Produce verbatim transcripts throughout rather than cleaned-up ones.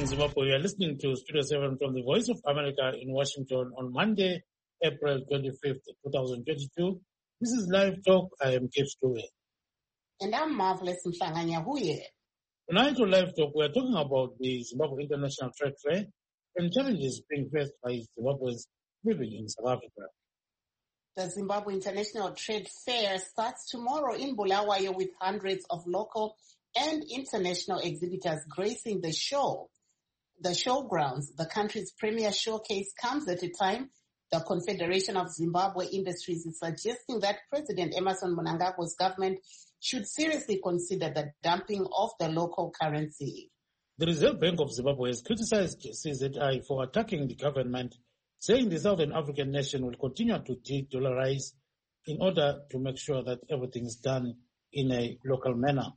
morning, Zimbabwe. You are listening to Studio seven from the Voice of America in Washington on Monday, April twenty-fifth, twenty twenty-two. This is Live Talk. I am Kev Stewart. And I'm Marvelous Mhlanga-Nyahuye. Tonight on Live Talk, we are talking about the Zimbabwe International Trade Fair and challenges being faced by Zimbabweans living in South Africa. The Zimbabwe International Trade Fair starts tomorrow in Bulawayo with hundreds of local and international exhibitors gracing the show. The showgrounds, the country's premier showcase, comes at a time the Confederation of Zimbabwe Industries is suggesting that President Emmerson Mnangagwa's government should seriously consider the dumping of the local currency. The Reserve Bank of Zimbabwe has criticized C Z I for attacking the government, saying the Southern African nation will continue to de-dollarize in order to make sure that everything is done in a local manner.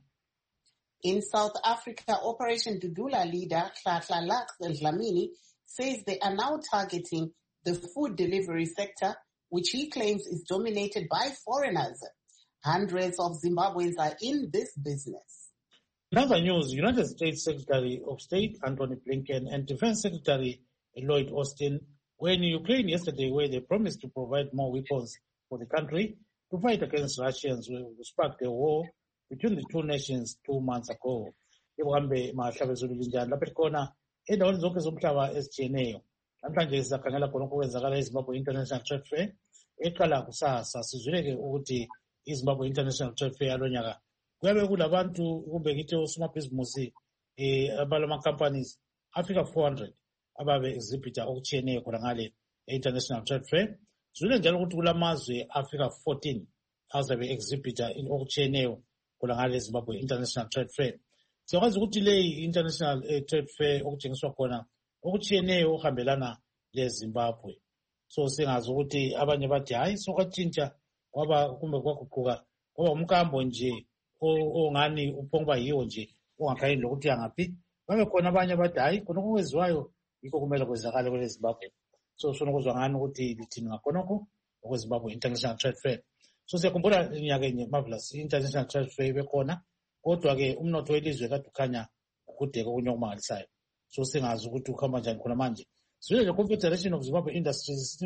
In South Africa, Operation Dudula leader Hlahla Lux Dlamini says they are now targeting the food delivery sector, which he claims is dominated by foreigners. Hundreds of Zimbabweans are in this business. In other news, United States Secretary of State Antony Blinken and Defense Secretary Lloyd Austin were in Ukraine yesterday, where they promised to provide more weapons for the country to fight against Russians who sparked a war between the two nations two months ago. Ekuhambe mahlabezulu linjani lapha khona endaweni zonke zomhlaba ezitshiyeneyo. Namhlanje sizakhangela khona okwenzakala eZimbabwe International Trade Fair eqala kusasa. Sizwileke ukuthi iZimbabwe International Trade Fair alonyaka kuyabe kulabantu kumbe ngithi osomabhizimusi eh abalama companies afika four hundred ababe exhibitor okutshiyeneyo khona ngale International Trade Fair. Sizwile njalo ukuthi kulamazwe afika fourteen azabe exhibitor in okutshiyeneyo khona ngale Zimbabwe International Trade Fair. Siyakwazi ukuthi le International eh, Trade Fair okutshengiswa khona okutshiyeneyo ohambelana leZimbabwe. So singazi ukuthi abanye bathi hayi sokwatshintsha kwaba kumbe kwaguquka ngoba umkambo nje ongani uphongwa yiwo nje ongakhayi lokuthi angaphi. Babe khona abanye bathi hayi khona okwenziwayo yikho kumele kwenzakale kweZimbabwe. So sona kuzwa ngani ukuthi lithini ngakhonokho okweZimbabwe International Trade Fair. So siyakhumbula inyaka enye Marvelous International Trade Fair bekhona, kodwa ke umnotho welizwe kade ukhanya ukudeka okunye okumangalisayo. So singazi ukuthi ukhamba njani khona manje. Sizwe le Confederation of Zimbabwe Industries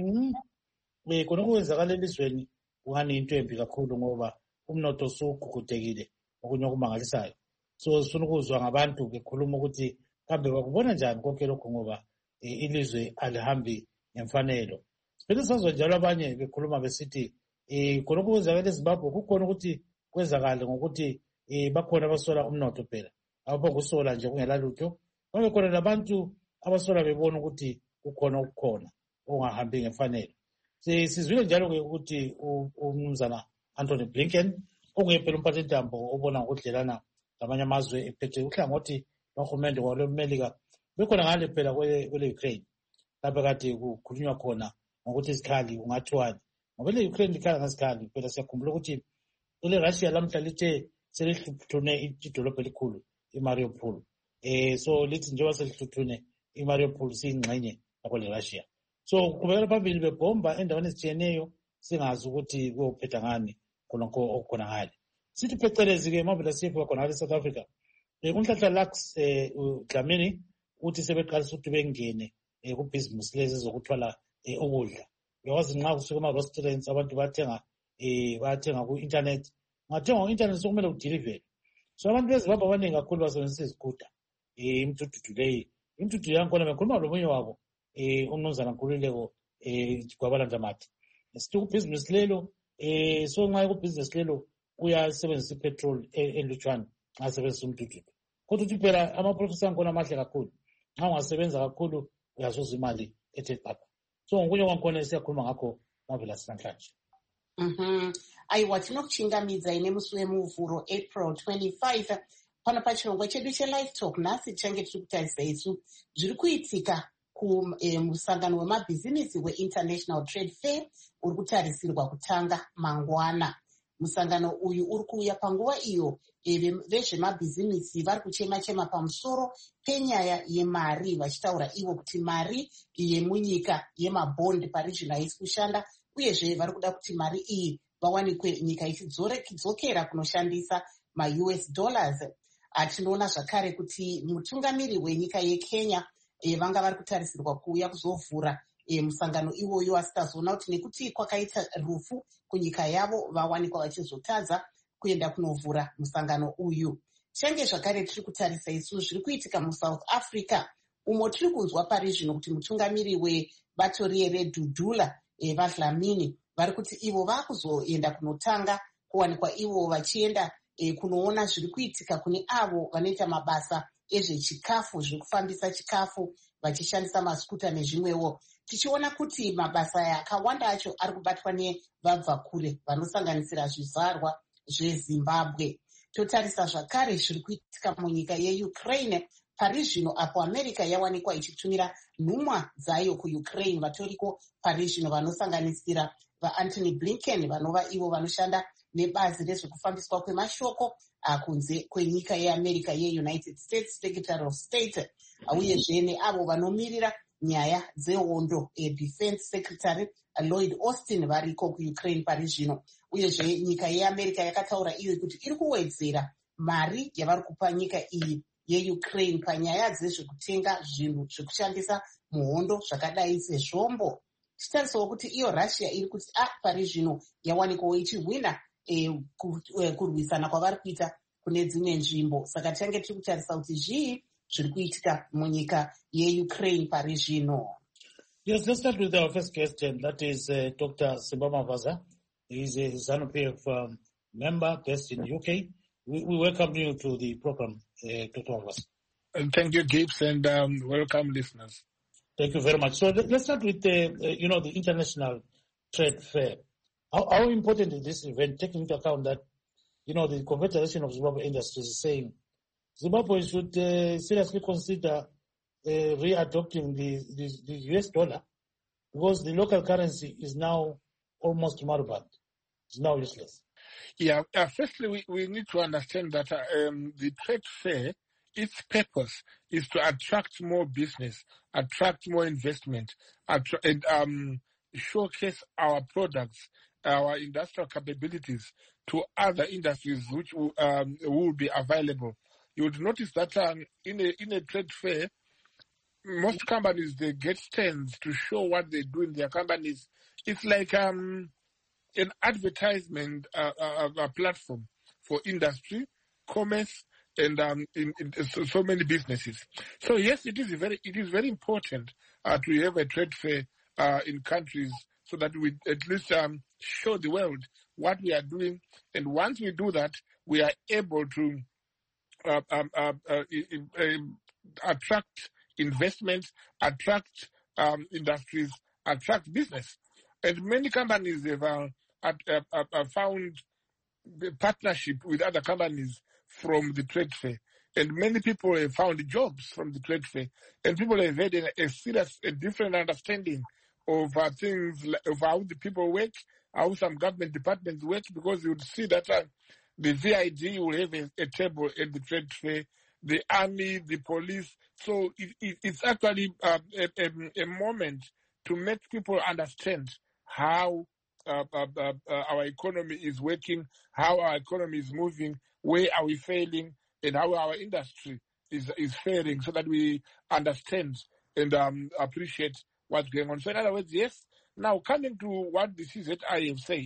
eh khona okwenzakala elizweni ungani into embi kakhulu ngoba umnotho usugugudekile okunye okumangalisayo. So sifuna ukuzwa ngabantu bekhuluma ukuthi kambe bakubona njani konke lokho ngoba ilizwe alihambi ngemfanelo. Siphinde sazwe njalo abanye bekhuluma besithi eh khona okwenzakala eZimbabwe kukhona ukuthi kwenzakala ngokuthi eh bakhona abasola umnotho phela. Abakusola nje kungela lutho. Babe khona labantu abasola bebona ukuthi kukhona ukukhona ongahambi ngemfanelo. Sizwile njalo ke ukuthi umnumzana Antony Blinken ongephela umphathintambo obona ukudlelana ngamanye amazwe ephethe uhlangothi lwahulumende kwalemelika bekhona ngale phela kwele Ukraine. Lapha kade kukhulunywa khona ngokuthi isikhali ungathwani. Ngoba le Ukraine ikhala ngesikhali phela siyakhumbula ukuthi ile Russia lamhla lithe selihluthune idolobha elikhulu iMariupol. Eh so lithi njengoba selihluthune iMariupol siyingxenye yakwele Russia. So kubekela phambili bebomba endaweni ezitshiyeneyo singazi ukuthi kuyophetha ngani khonokho okukhona ngale. Sithi phecelezi ke mabela sifa khona ngale South Africa. Eh uNhlanhla Lux eh Dlamini uthi sebeqalisa ukuthi bengene eh ku business lezi zokuthwala eh ukudla. Uyawazi nxa kusuka ama restaurants abantu bathenga eh bathenga ku internet. Ngathenga ku internet sokumele udeliver. So abantu bezibaba abaningi kakhulu basebenzisa izikuta. Eh imthuthuthu leyi. Imthuthuthu yakhona bekhuluma lomunye wabo eh umnumzana Nkululeko eh kwabalanda mathi. Sithi ku business lelo eh so nxa ku business lelo uyasebenzisa ipetrol elutshwana nxa sebenzisa umthuthuthu. Kodwa uthi phela ama professor akhona amahle kakhulu. Nxa ungasebenza kakhulu uyazuza imali ethe xapha. So ngokunye kwakhona siyakhuluma ngakho mavela namhlanje. Mhm. Ayiwa tinokuchingamidza ine musi wemuvhuro April twenty-fifth pano pachirongwa chedu cheLive Talk nhasi tichange tiri kutarisa isu zviri kuitika kumusangano wemabhizinisi weInternational Trade Fair uri kutarisirwa kutanga mangwana. Musangano uyu uri kuuya panguva iyo vezvemabhizinisi vari kuchema-chema pamusoro penyaya yemari vachitaura ivo kuti mari yemunyika yemabhondi parizvino haisi kushanda uyezve vari kuda kuti mari iyi vawanikwe nyika ichidzokera kunoshandisa ma-U S dollars. tinoona zvakare kuti mutungamiri wenyika yeKenya vanga vari kutarisirwa kuuya kuzovhura musangano iwoyo, asi tazoona kuti nekuti kwakaita rufu kunyika yavo vawanikwa vachizotadza kuenda kunovhura musangano uyu. Change zvakare tiri kutarisa isu zviri kuitika muSouth Africa, umo tiri kunzwa pari zvino kuti mutungamiri webato reDudula vaDlamini vari kuti ivo vakuzoenda kunotanga kuwanikwa ivo vachienda kunoona zviri kuitika kune avo vanoita mabasa ezvechikafu, zviri kufambisa chikafu vachishandisa maskuta nezvimwewo, tichiona kuti mabasa aya akawanda acho ari kubatwa nevabva kure vanosanganisira zvizvarwa zveZimbabwe. Totarisa zvakare zviri kuitika munyika yeUkraine pari zvino apo America yawanikwa ichitumira nhumwa dzayo kuUkraine, vatoriko pari zvino vanosanganisira vaAntony Blinken vanova ivo vanoshanda nebazi rezvekufambiswa kwemashoko kunze kwenyika yeAmerica yeUnited States Secretary of State, uyezve neavo vanomirira nyaya dzehondo Defense Secretary Lloyd Austin variko kuUkraine pari zvino. Uyezve nyika yeAmerica yakataura iyo kuti iri kuwedzera mari yavari kupa nyika iyi yeUkraine panyaya dzezvekutenga zvinhu zvekushandisa muhondo zvakadai sezvombo. Tichitarisawo kuti iyo Russia iri kuti a pari zvino yawanikwawo ichihwina e, kurwisana kwavari kuita kune dzimwe nzvimbo. Saka tange tiri kutarisa kuti zvii zviri kuitika munyika yeUkraine pari zvino. Yes, let's start with our first guest, and that is uh, Doctor Simba Mavaza. He is a ZANU-P F um, member based in U K. We, we welcome you to the program, uh, Doctor Mavaza. And thank you, Gibbs, and um, welcome, listeners. Thank you very much. So let's start with the, uh, you know, the International Trade Fair. How, how important is this event, taking into account that, you know, the Confederation of Zimbabwe Industries is saying Zimbabwe should uh, seriously consider uh, readopting the, the, the U S dollar, because the local currency is now almost moribund. It's now useless. Yeah, uh, firstly, we, we need to understand that uh, um, the trade fair, its purpose is to attract more business, attract more investment, attra- and um, showcase our products, our industrial capabilities to other industries which will, um, will be available. You would notice that um, in a in a trade fair, most companies, they get stands to show what they do in their companies. It's like um, an advertisement uh, uh, uh, platform for industry, commerce, and um, in, in so, so many businesses. So yes, it is very it is very important uh, to have a trade fair uh, in countries so that we at least um, show the world what we are doing. And once we do that, we are able to uh, um, uh, uh, uh, attract investment, attract um, industries, attract business. And many companies have uh, uh, uh, uh, found the partnership with other companies from the trade fair. And many people have found jobs from the trade fair. And people have had a, a serious, a different understanding of uh, things, of how the people work, how some government departments work, because you would see that uh, the V I D will have a, a table at the trade fair, the army, the police. So it, it, it's actually uh, a, a, a moment to make people understand how uh, uh, uh, our economy is working, how our economy is moving, where are we failing, and how our industry is is faring, so that we understand and um, appreciate what's going on. So in other words, yes, now coming to what the C Z I have said,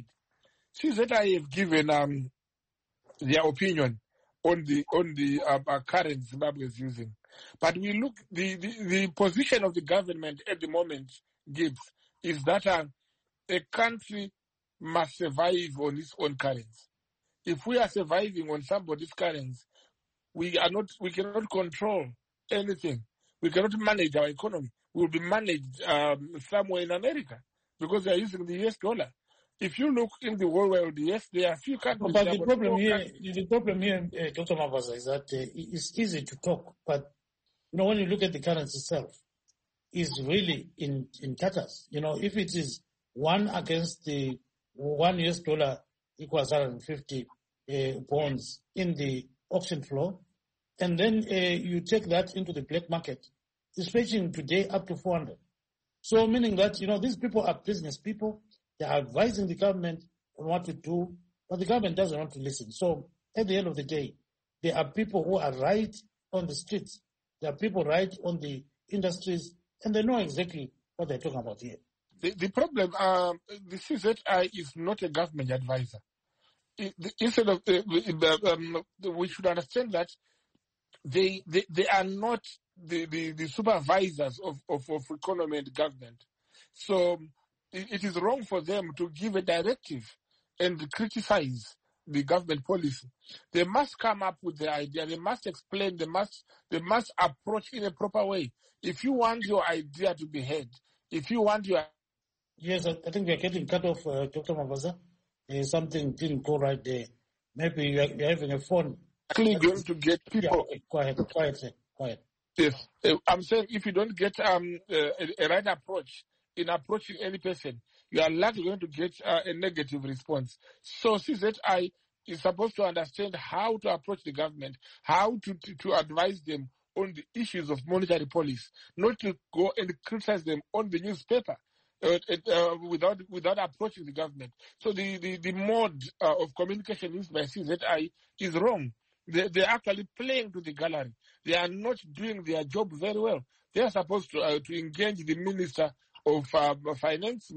C Z I have given um, their opinion on the on the uh, uh, current Zimbabwe is using. But we look, the, the, the position of the government at the moment, Gibbs, is that uh, a country must survive on its own currency. If we are surviving on somebody's currency, we are not, we cannot control anything. We cannot manage our economy. We will be managed um, somewhere in America because they are using the U S dollar. If you look in the whole world, yes, there are a few countries. But the problem here, countries. the problem here, uh, Doctor Mavaza, is that uh, it's easy to talk, but you know, when you look at the currency itself, it's really in in tatters. You know, if it is one against the one U S dollar equals one hundred fifty uh, bonds in the auction floor, and then uh, you take that into the black market, it's fetching today up to four hundred. So meaning that, you know, these people are business people. They are advising the government on what to do, but the government doesn't want to listen. So at the end of the day, there are people who are right on the streets. There are people right on the industries, and they know exactly what they're talking about here. The, the problem, um, the C Z I is not a government advisor. It, the, instead of, uh, um, we should understand that they they, they are not the, the, the supervisors of, of, of economy and government. So it, it is wrong for them to give a directive and criticize the government policy. They must come up with the idea. They must explain. They must they must approach in a proper way. If you want your idea to be heard, if you want your yes, I, I think we are getting cut off, uh, Doctor Mavaza. Uh, something didn't go right there. Maybe you are, you're having a phone. Actually, going to get people. Yeah, okay, quiet, quiet, sir, quiet. Yes, uh, I'm saying if you don't get um uh, a, a right approach in approaching any person, you are likely going to get uh, a negative response. So C Z I is supposed to understand how to approach the government, how to, to, to advise them on the issues of monetary policy, not to go and criticize them on the newspaper uh, uh, without without approaching the government. So the, the, the mode uh, of communication used by C Z I is wrong. They, they're actually playing to the gallery. They are not doing their job very well. They are supposed to uh, to engage the Minister of uh, Finance,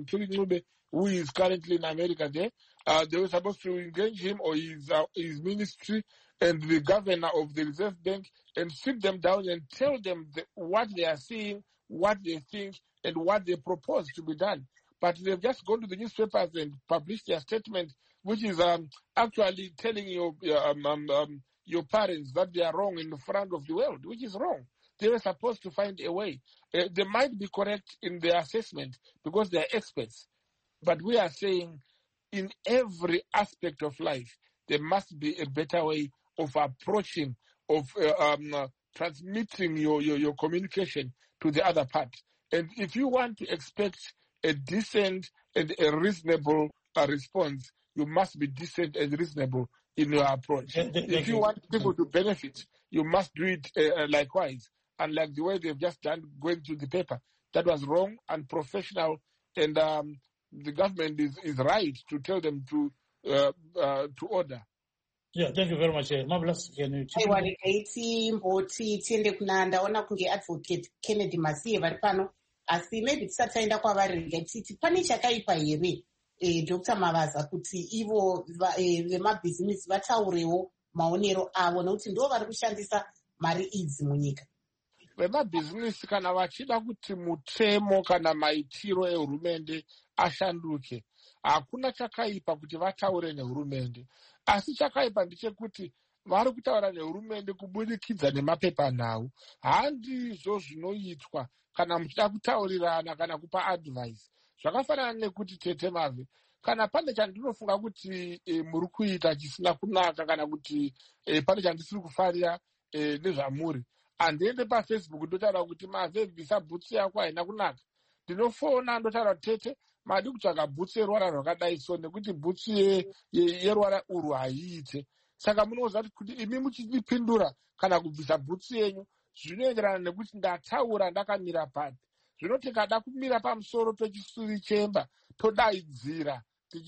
who is currently in America there. Uh, they were supposed to engage him or his, uh, his ministry and the governor of the Reserve Bank and sit them down and tell them the, what they are seeing, what they think, and what they propose to be done. But they've just gone to the newspapers and published their statement, which is um, actually telling your, um, um, um, your parents that they are wrong in front of the world, which is wrong. They were supposed to find a way. Uh, they might be correct in their assessment because they are experts. But we are saying in every aspect of life, there must be a better way of approaching, of uh, um, uh, transmitting your, your, your communication to the other part. And if you want to expect a decent and a reasonable uh, response, you must be decent and reasonable in your approach. If you want people to benefit, you must do it uh, likewise. Unlike the way they've just done going to the paper. That was wrong, unprofessional, and um, the government is, is right to tell them to uh, uh, to order. Yeah, thank you very much. Uh, Marvelous, can you chip in? Aiwa regaiti mboti tiende kuna ndaona kunge advocate Kennedy Masiye vari pano asi maybe tisati taenda kwavari regaiti pane chakaipa here eh, Doctor Mavaza kuti ivo vemabhizinisi eh, vataurewo maonero avo nokuti ndo vari kushandisa mari idzi munyika. Vemabhizinisi kana vachida kuti mutemo kana maitiro ehurumende ashanduke, hakuna chakaipa kuti vataure nehurumende. Asi chakaipa ndechekuti vari kutaura nehurumende kubudikidza nemapepanhau. Handizvo zvinoitwa kana muchida kutaurirana kana kupa advice. Zvakafanana nekuti Tete Mave, kana pane chandinofunga kuti e, muri kuita chisina kunaka kana kuti e, pane chandisiri kufarira e, nezvamuri, handiende paFacebook ndotaura kuti Mave bvisa bhutsu yako haina kunaka. Ndinofona ndotaura Tete madi kutsvaga bhutsu yeruvara rwakadai so nekuti bhutsu yeruvara ye, ye urwu haiite. Saka munoziva kuti imi muchipindura kana kubvisa bhutsu yenyu zvinoenderana nekuti ndataura ndakamira papi. Zvino tikada kumira pamusoro pechisuri chemba todaidzira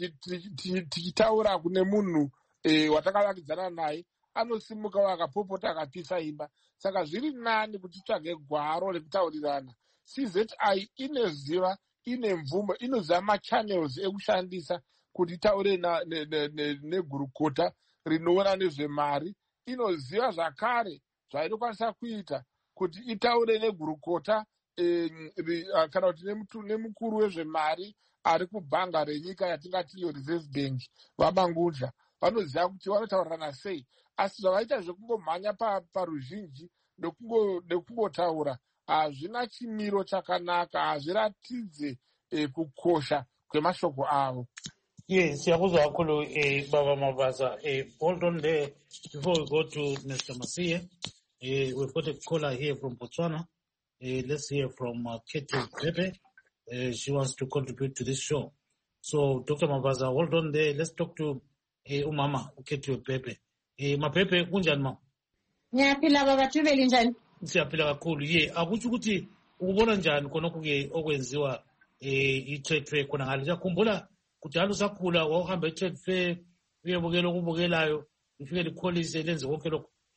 tichitaura kune munhu e, watakavakidzana naye anosimuka wakapopota akapisa imba. Saka zviri nani kuti tsvage gwaro rekutaurirana. C Z I inoziva, ine mvumo, inoziva machannels ekushandisa kuti itaure negurukota ne, ne, ne rinoona nezvemari. Inoziva zvakare zvainokwanisa kuita kuti itaure negurukota e, kana kuti nemukuru wezvemari ari kubhanga renyika yatingati iyo Reserve Bank vaMangudla. Vanoziva kuti vanotaurirana sei, asi zvavaita zvekungomhanya paruzhinji nekungotaura hazvina chimiro chakanaka, hazviratidze eh, kukosha kwemashoko avo. Yes, siyakuzwa kakhulu eh, Baba Mavaza. Eh, hold on there before we go to Mister Masiye. Eh, we've got a caller here from Botswana. Eh, let's hear from uh, Katie Pepe. Uh, she wants to contribute to this show. So, Doctor Mavaza, hold on there. Let's talk to eh, umama Katie Pepe. Eh, Mapepe kunjani ma? Ngiyaphila baba, tubeli njani? Siyaphila kakhulu. Ye, akuthi ukuthi ukubona njani khona kuke okwenziwa eh i-trade fair khona ngale. Ngiyakhumbula kudala usakhula wawuhamba i-trade fair uyebukela okubukelayo, ufike likholise lenze konke lokho.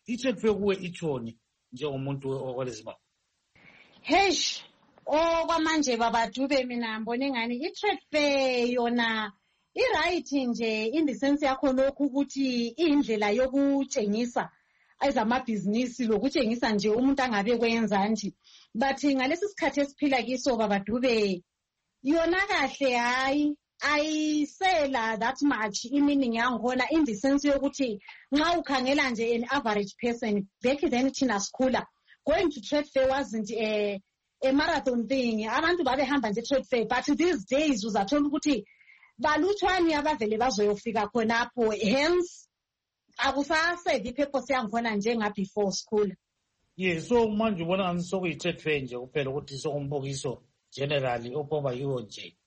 i-trade fair kuwe itshoni njengomuntu wakwaleZimbabwe? Hesh, okwamanje babadube mina mbone ngani i-trade fair yona i-right nje in the sense yakho lokhu ukuthi indlela yokutshengisa ezamabhizinisi lokutshengisa nje umuntu angabe kwenza nje. But ngalesi sikhathi esiphila kiso babadube yona kahle hayi ayisela that much i-meaning yangikhona in the sense yokuthi nxa ukhangela nje an average person back then thina sikhula going to trade fair wasn't a, a marathon thing. Abantu babehamba nje trade fair, but these days uzathola ukuthi balutshwani abavele bazoyofika khonapho, hence akusasevi ipurpose yangikhona njenga before school. Yes, so manje ubona ngani sokuyi-trade fair nje kuphela ukuthi sokumbukiso generally opoba yiwo nje?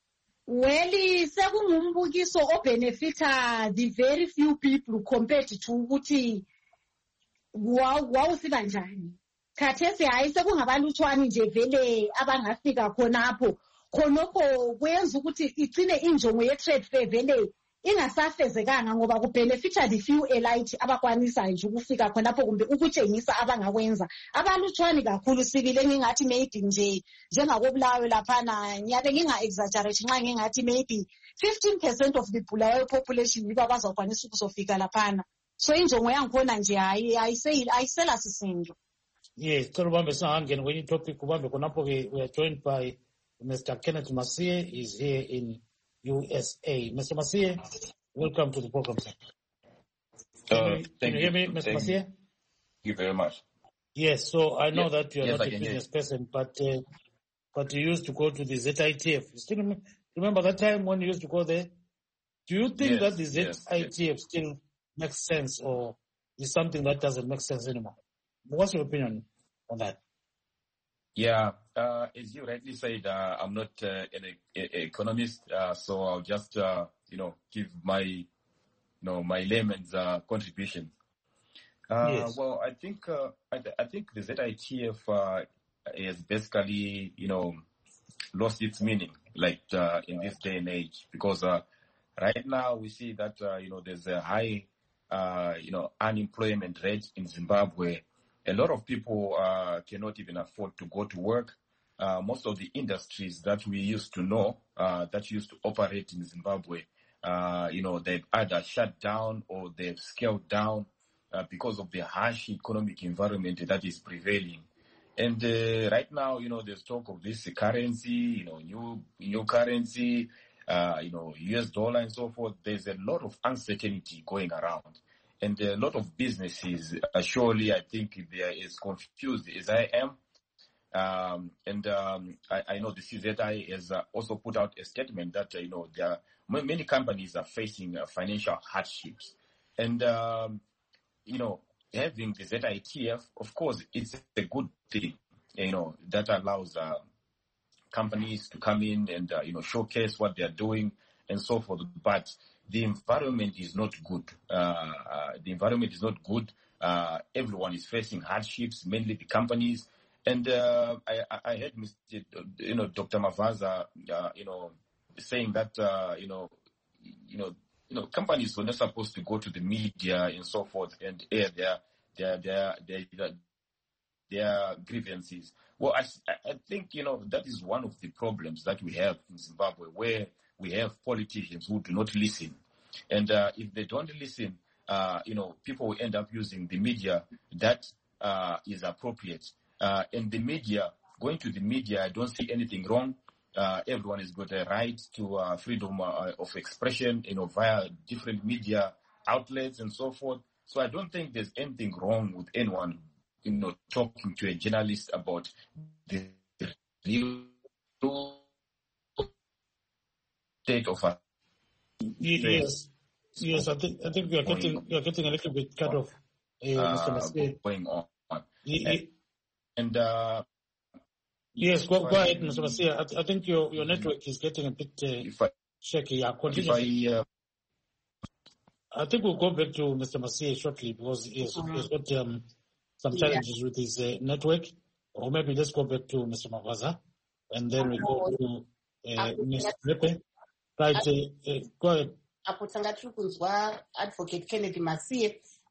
Well, sekungumbukiso obenefita the very few people compared to ukuthi wawusiba njani. Khathesi hayi sekungabalutshwani nje vele abangafika khonapho. Khonokho kwenza ukuthi igcine injongo ye-trade fair vele ingasafezekanga ngoba kubenefita the few elite abakwanisayo nje ukufika khonapho kumbe ukutshengisa abangakwenza. Abalutshwani kakhulu sibile ngingathi maybe nje njengakobulawayo laphana ngiyabe nginga-exaggerate nxa ngingathi maybe fifteen percent of the Bulawayo population yibo abazakwanisa ukuzofika laphana. So injongo yangikhona nje hayi ayisela sisindo. Yes, cela ubambe singangeni kwenye topic ubambe khonapho ke we are joined by Mister Kenneth Masiye. Is here in U S A. Mister Masiye, welcome to the program, sir. Can, uh, you, thank can you hear me, Mister Masiye? Thank you very much. Yes, so I know yes. that you are yes, not a business person, but uh, but you used to go to the Z I T F. You still remember, remember that time when you used to go there? Do you think yes, that the Z I T F yes. still makes sense, or is something that doesn't make sense anymore? What's your opinion on that? Yeah, uh, as you rightly said, uh, I'm not uh, an e- economist, uh, so I'll just, uh, you know, give my, you know, my layman's uh, contribution. Uh, Yes. Well, I think, uh, I, th- I think the Z I T F uh, is basically, you know, lost its meaning, like uh, in this day and age, because uh, right now we see that, uh, you know, there's a high, uh, you know, unemployment rate in Zimbabwe. A lot of people uh, cannot even afford to go to work. Uh, most of the industries that we used to know, uh, that used to operate in Zimbabwe, uh, you know, they've either shut down or they've scaled down uh, because of the harsh economic environment that is prevailing. And uh, right now, you know, there's talk of this currency, you know, new new currency, uh, you know, U S dollar and so forth. There's a lot of uncertainty going around. And a lot of businesses, uh, surely, I think they are as confused as I am. Um, and um, I, I know the C Z I has uh, also put out a statement that, uh, you know, there are, many companies are facing uh, financial hardships. And, um, you know, having the Z I T F, of course, it's a good thing, you know, that allows uh, companies to come in and, uh, you know, showcase what they're doing and so forth. But the environment is not good. Uh, uh, the environment is not good. Uh, everyone is facing hardships, mainly the companies. And uh, I, I heard Mister You know, Doctor Mavaza, uh, you know, saying that, uh, you know, you know, you know, companies were not supposed to go to the media and so forth and air their their their their, their grievances. Well, I, I think, you know, that is one of the problems that we have in Zimbabwe, where we have politicians who do not listen. And uh, if they don't listen, uh, you know, people will end up using the media that uh, is appropriate. Uh, and the media, going to the media, I don't see anything wrong. Uh, everyone has got a right to uh, freedom uh, of expression, you know, via different media outlets and so forth. So I don't think there's anything wrong with anyone, you know, talking to a journalist about the real state of affairs. Yes, yes. I think I think you are getting you are getting a little bit cut off, uh, Mister Masiye. Going on, He, he, and uh, yes, go, go ahead, Mister Masiye. I, I think your your network is getting a bit uh, if I, shaky. Yeah, continue. if I, uh, I think we'll go back to Mister Masiye shortly because he has, he has got um, some challenges yeah. with his uh, network. Or maybe let's go back to Mister Mavaza, and then we go to uh, Mister Lepe. Right, uh, uh, go ahead. Apo tanga tiri kunzwa Advocate Kenneth Masiye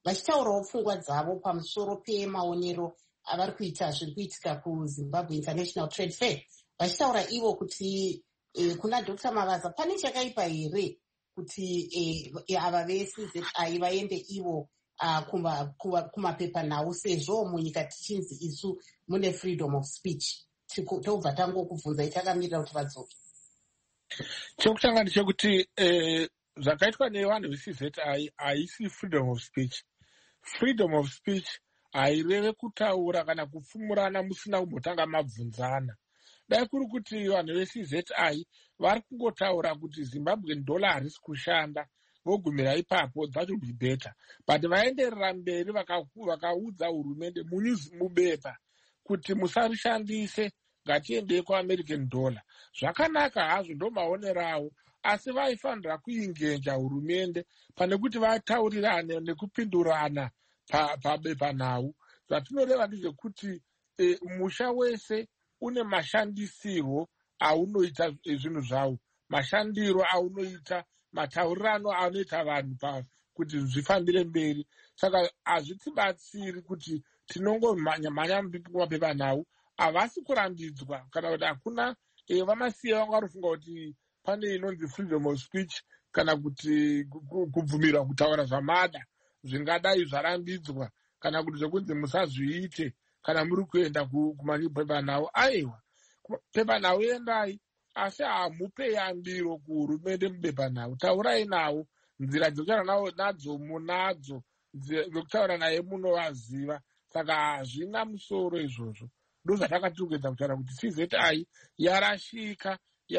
vachitaurawo pfungwa dzavo pamusoro pemaonero avari kuita zviri kuitika kuzimbabwe International Trade Fair, vachitaura ivo kuti eh, kuna Doctor Mavaza pane chakaipa here kuti eh, ava vesi Z I vaende ivo uh, kumapepanhau sezvo munyika tichinzi isu mune freedom of speech. Tobva tangokubvunzai takamirira kuti vadzoke. Chokutanga ndechekuti eh, zvakaitwa nevanhu vesi Z I haisi freedom of speech. Freedom of speech haireve kutaura kana kupfumurana musina kumbotanga mabvunzana. Dai kuri kuti vanhu vesi Z I vari kungotaura kuti Zimbabwean dollar harisi kushanda, vogumira ipapo, that would be better. But vaenderera mberi vakaudza hurumende mubepa kuti musarishandise, ngatiendei kuAmerican dollar. Zvakanaka hazvo, ndo maonero, asi vaifanira kuingenja hurumende pane kuti vataurirane nekupindurana pabepa nhau. Zvatinoreva ndezvekuti e, musha wese une mashandisirwo aunoita zvinhu zvawo, mashandiro aunoita, mataurirano anoita vanhu kuti zvifambire mberi. Saka hazvitibatsiri kuti tinongomhanya mapepa nhau, havasi kurambidzwa kana kuti hakuna e, vamasiye vanga varufunga kuti pane inonzi freedom of speech kana kuti kubvumirwa kutaura zvamada zvingadai zvarambidzwa kana kuti zvekunzi musazviite kana muri kuenda kumapepa nhau. Aiwa, pepa nhau endai, asi hamupe yambiro kuhurumende mubepa nhau. Taurai nawo, nzira dzekutaura nadzo munadzo, dzekutaura naye munovaziva. Saka hazvina musoro izvozvo. Ndo zvatakatiri kuedza kutaura kuti C Z I yarashika,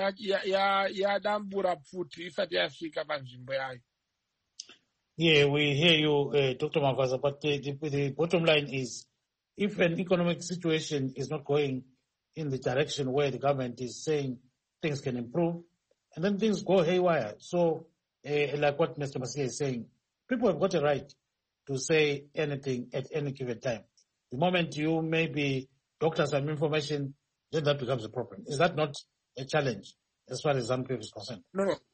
yadambura pfuti isati yasvika panzvimbo yayo. Yeah, we hear you, uh, Doctor Mavaza, but the, the, the bottom line is, if an economic situation is not going in the direction where the government is saying things can improve, and then things go haywire. So, uh, like what Mister Masia is saying, people have got a right to say anything at any given time. The moment you maybe doctor some information, then that becomes a problem. Is that not a challenge as far as ZANU-P F is concerned? No, no.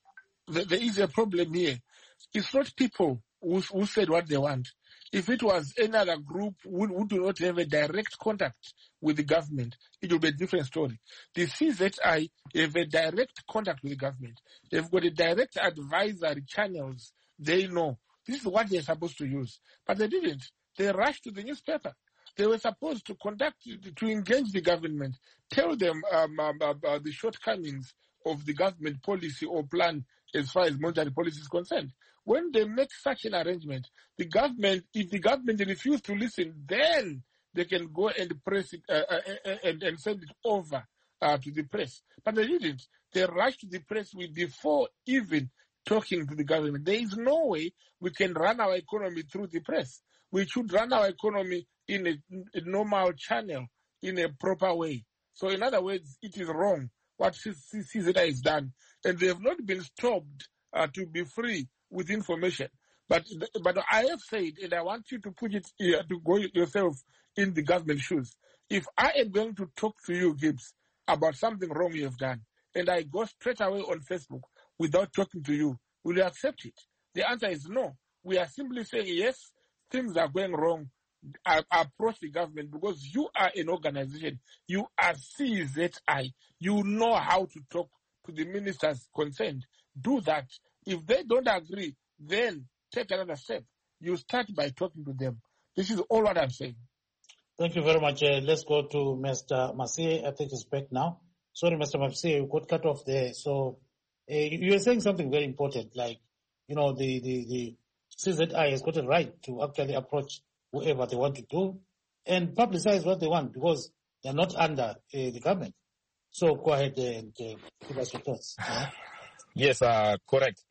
There is a problem here. It's not people who, who said what they want. If it was any other group who, who do not have a direct contact with the government, it will be a different story. The C Z I have a direct contact with the government. They've got a direct advisory channels. They know. This is what they're supposed to use. But they didn't. They rushed to the newspaper. They were supposed to conduct, to engage the government, tell them um, about the shortcomings of the government policy or plan as far as monetary policy is concerned. When they make such an arrangement, the government, if the government refuses to listen, then they can go and press it uh, uh, and, and send it over uh, to the press. But they didn't. They rushed to the press with before even talking to the government. There is no way we can run our economy through the press. We should run our economy in a, a normal channel, in a proper way. So in other words, it is wrong what C Z I has done. And they have not been stopped uh, to be free with information. But but I have said, and I want you to put it here, to go yourself in the government shoes. If I am going to talk to you, Gibbs, about something wrong you have done, and I go straight away on Facebook without talking to you, will you accept it? The answer is no. We are simply saying, yes, things are going wrong. I, I approach the government because you are an organization. You are C Z I. You know how to talk to the ministers concerned. Do that. If they don't agree, then take another step. You start by talking to them. This is all what I'm saying. Thank you very much. Uh, let's go to Mister Masie. I think he's back now. Sorry, Mister Masie, you got cut off there. So uh, you were saying something very important, like, you know, the, the, the C Z I has got a right to actually approach whoever they want to do and publicize what they want because they're not under uh, the government. So go ahead and uh, give us your thoughts. Uh-huh. Yes, uh, correct.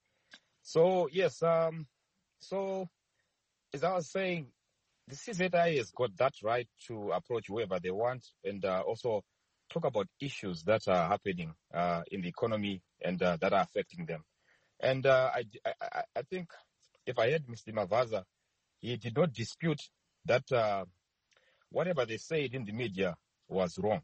So, yes, um, so as I was saying, the C Z I has got that right to approach whoever they want and uh, also talk about issues that are happening uh, in the economy and uh, that are affecting them. And uh, I, I, I think if I heard Mister Mavaza, he did not dispute that uh, whatever they said in the media was wrong.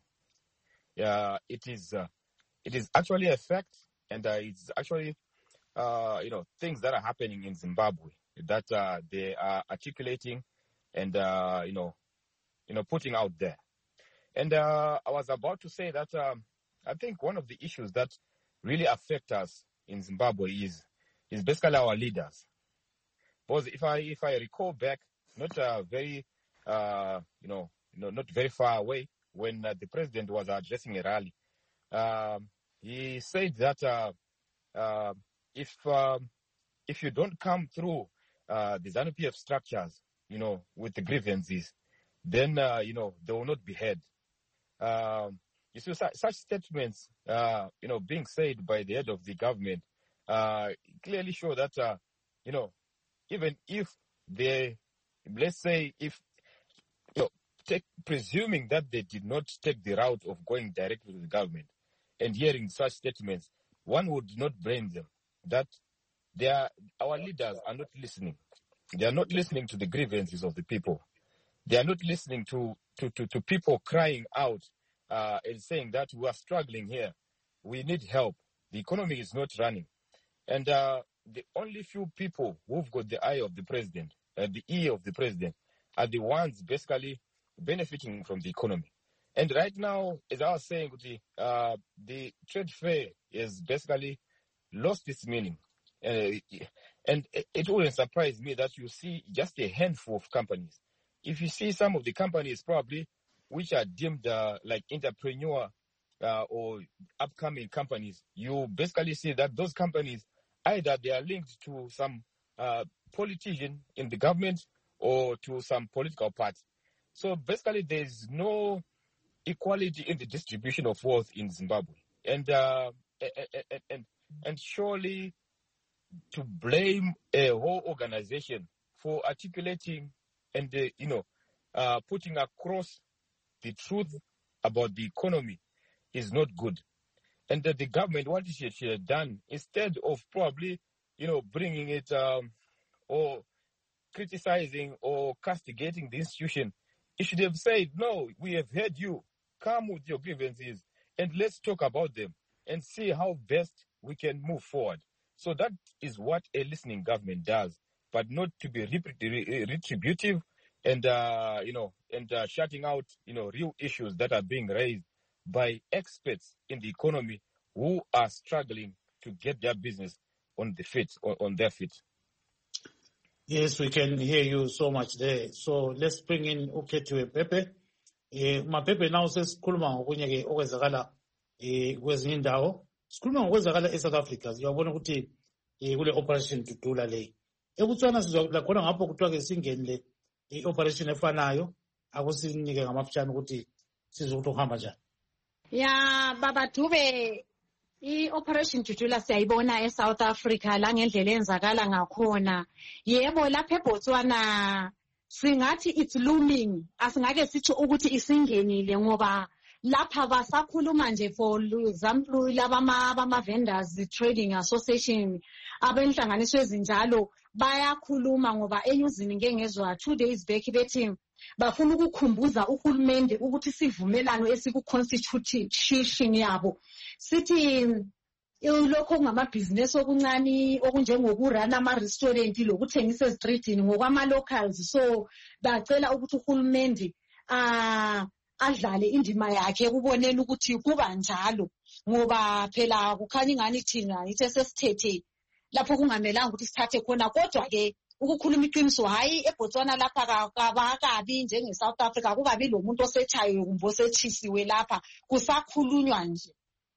Uh, it is uh, it is actually a fact, and uh, it's actually uh, you know things that are happening in Zimbabwe. that uh, they are articulating and uh, you know, you know, putting out there. And uh, I was about to say that um, I think one of the issues that really affect us in Zimbabwe is is basically our leaders. Because if I if I recall back, not uh, very uh, you know, you know, not very far away, when uh, the president was addressing a rally, um, he said that uh, uh, if um, if you don't come through uh, the ZANU-P F structures, you know, with the grievances, then uh, you know, they will not be heard. Um, you see, such, such statements, uh, you know, being said by the head of the government, uh, clearly show that, uh, you know, even if they, let's say, if, you know, take, presuming that they did not take the route of going directly to the government and hearing such statements, one would not blame them. That they are, our leaders are not listening. They are not listening to the grievances of the people. They are not listening to, to, to, to people crying out uh, and saying that we are struggling here. We need help. The economy is not running. And uh, the only few people who've got the eye of the president, uh, the ear of the president, are the ones basically benefiting from the economy. And right now, as I was saying, the, uh, the trade fair is basically lost its meaning. Uh, and it, it wouldn't surprise me that you see just a handful of companies. If you see some of the companies probably which are deemed uh, like entrepreneur uh, or upcoming companies, you basically see that those companies, either they are linked to some uh, politician in the government or to some political party. So basically there's no equality in the distribution of wealth in Zimbabwe. And, uh, and, and, and surely to blame a whole organization for articulating and, uh, you know, uh, putting across the truth about the economy is not good. And that the government, what it should have done, instead of probably, you know, bringing it um, or criticizing or castigating the institution, it should have said, no, we have heard you. Come with your grievances and let's talk about them and see how best we can move forward. So that is what a listening government does, but not to be retributive and, uh, you know, and uh, shutting out, you know, real issues that are being raised by experts in the economy who are struggling to get their business on the feet, on, on their feet. Yes, we can hear you so much there. So let's bring in Ukhethiwe Pepe. Eh, Mapepe now says sikhuluma ngokunye ke okwenzakala eh kwezinye indawo. Sikhuluma ngokwenzakala eSouth Africa. Siyabona ukuthi eh kule operation Dudula le. eBotswana sizwa khona ngapho kuthiwa ke singenile i-operation efanayo akusinike ngamafutshane ukuthi sizokuthi uhamba njani. Ya baba Dube, i-operation Dudula siyayibona eSouth Africa la ngendlela enzakala ngakhona. Yebo lapha eBotswana singathi it's looming, asingake sithi ukuthi isingenile ngoba lapha basakhuluma nje for example laba ama vendors trading association abenhlanganiso ezinjalo bayakhuluma ngoba enyuzini ngeke ngezwa two days back bethi bafuna ukukhumbuza uhulumende ukuthi sivumelano esiku constitution yabo sithi lokho ngamabhizinesi okuncane okunjengokurana ama-restaurant lokuthengisa ezitreetini ngokwama-locals. So bacela ukuthi uhulumende uh, adlale indima yakhe kuboneni ukuthi kuba njalo ngoba phela kukhanya ingani thina ithe sesithethe lapho kungamelanga ukuthi sithathe khona. Kodwa ke ukukhuluma iqiniso hayi eBotswana lapha kabakabi njenge-South Africa kukabi lo muntu osechayo kumbe osechisiwe lapha kusakhulunywa nje.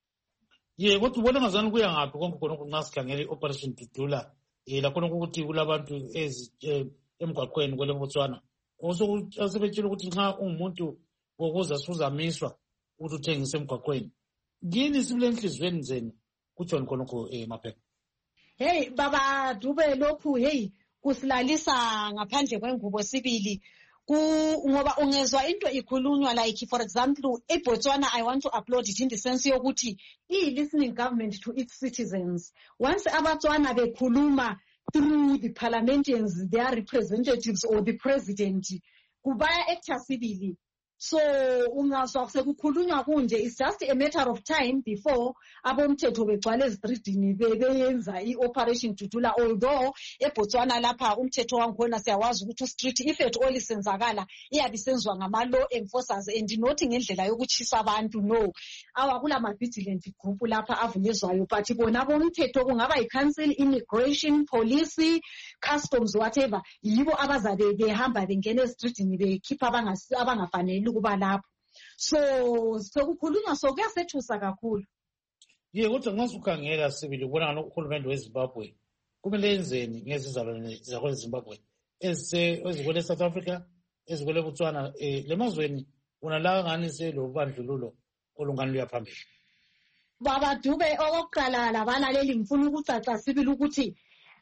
Ye kodwa ubona ngazani kuya ngaphi konke khona kunxa sikhangele i-operation Dudula eh lakhona ukuthi kulabantu ezi emgwaqweni kwele Botswana osebetshela ukuthi nxa ungumuntu wokuza suzamiswa ukuthi uthengise emgwaqweni. Yini sibule enhlizweni zenu kutshoni khonokho eh Mapepe? Hey baba Dube, lokhu hey kusilalisa ngaphandle kwengubo sibili ku ngoba ungezwa into ikhulunywa like for example eBotswana. I want to upload it in the sense yokuthi i-listening government to its citizens. Once abatswana bekhuluma through the parliamentarians, their representatives or the president, kubaya actor sibili So ungazwa sekukhulunywa kunje, it's just a matter of time before abomthetho begcwala ezitridini beyenza i-operation Dudula. Although eBotswana lapha umthetho wangikhona siyawazi ukuthi street if at all isenzakala iyabe isenzwa ngama-law enforcers and not ngendlela yokuchisa abantu. No, awakula ma-vigilant group lapha avunyezwayo, but bona bomthetho kungaba yi-council, immigration, police, customs, whatever, yibo abazabe behamba bengena ezitridini bekhipha abangafanele kuba lapho. So sokukhulunywa so kuyasethusa kakhulu. Ye kodwa nxa ukhangela sibili ubona uhulumende weZimbabwe kumele enzeni ngezizalwane zakwe Zimbabwe ezikole South Africa ezikole Botswana le mazweni unalaka ngani selo bandlululo olungani luya phambili. Baba Dube okokuqala labalaleli ngifuna ukucaca sibili ukuthi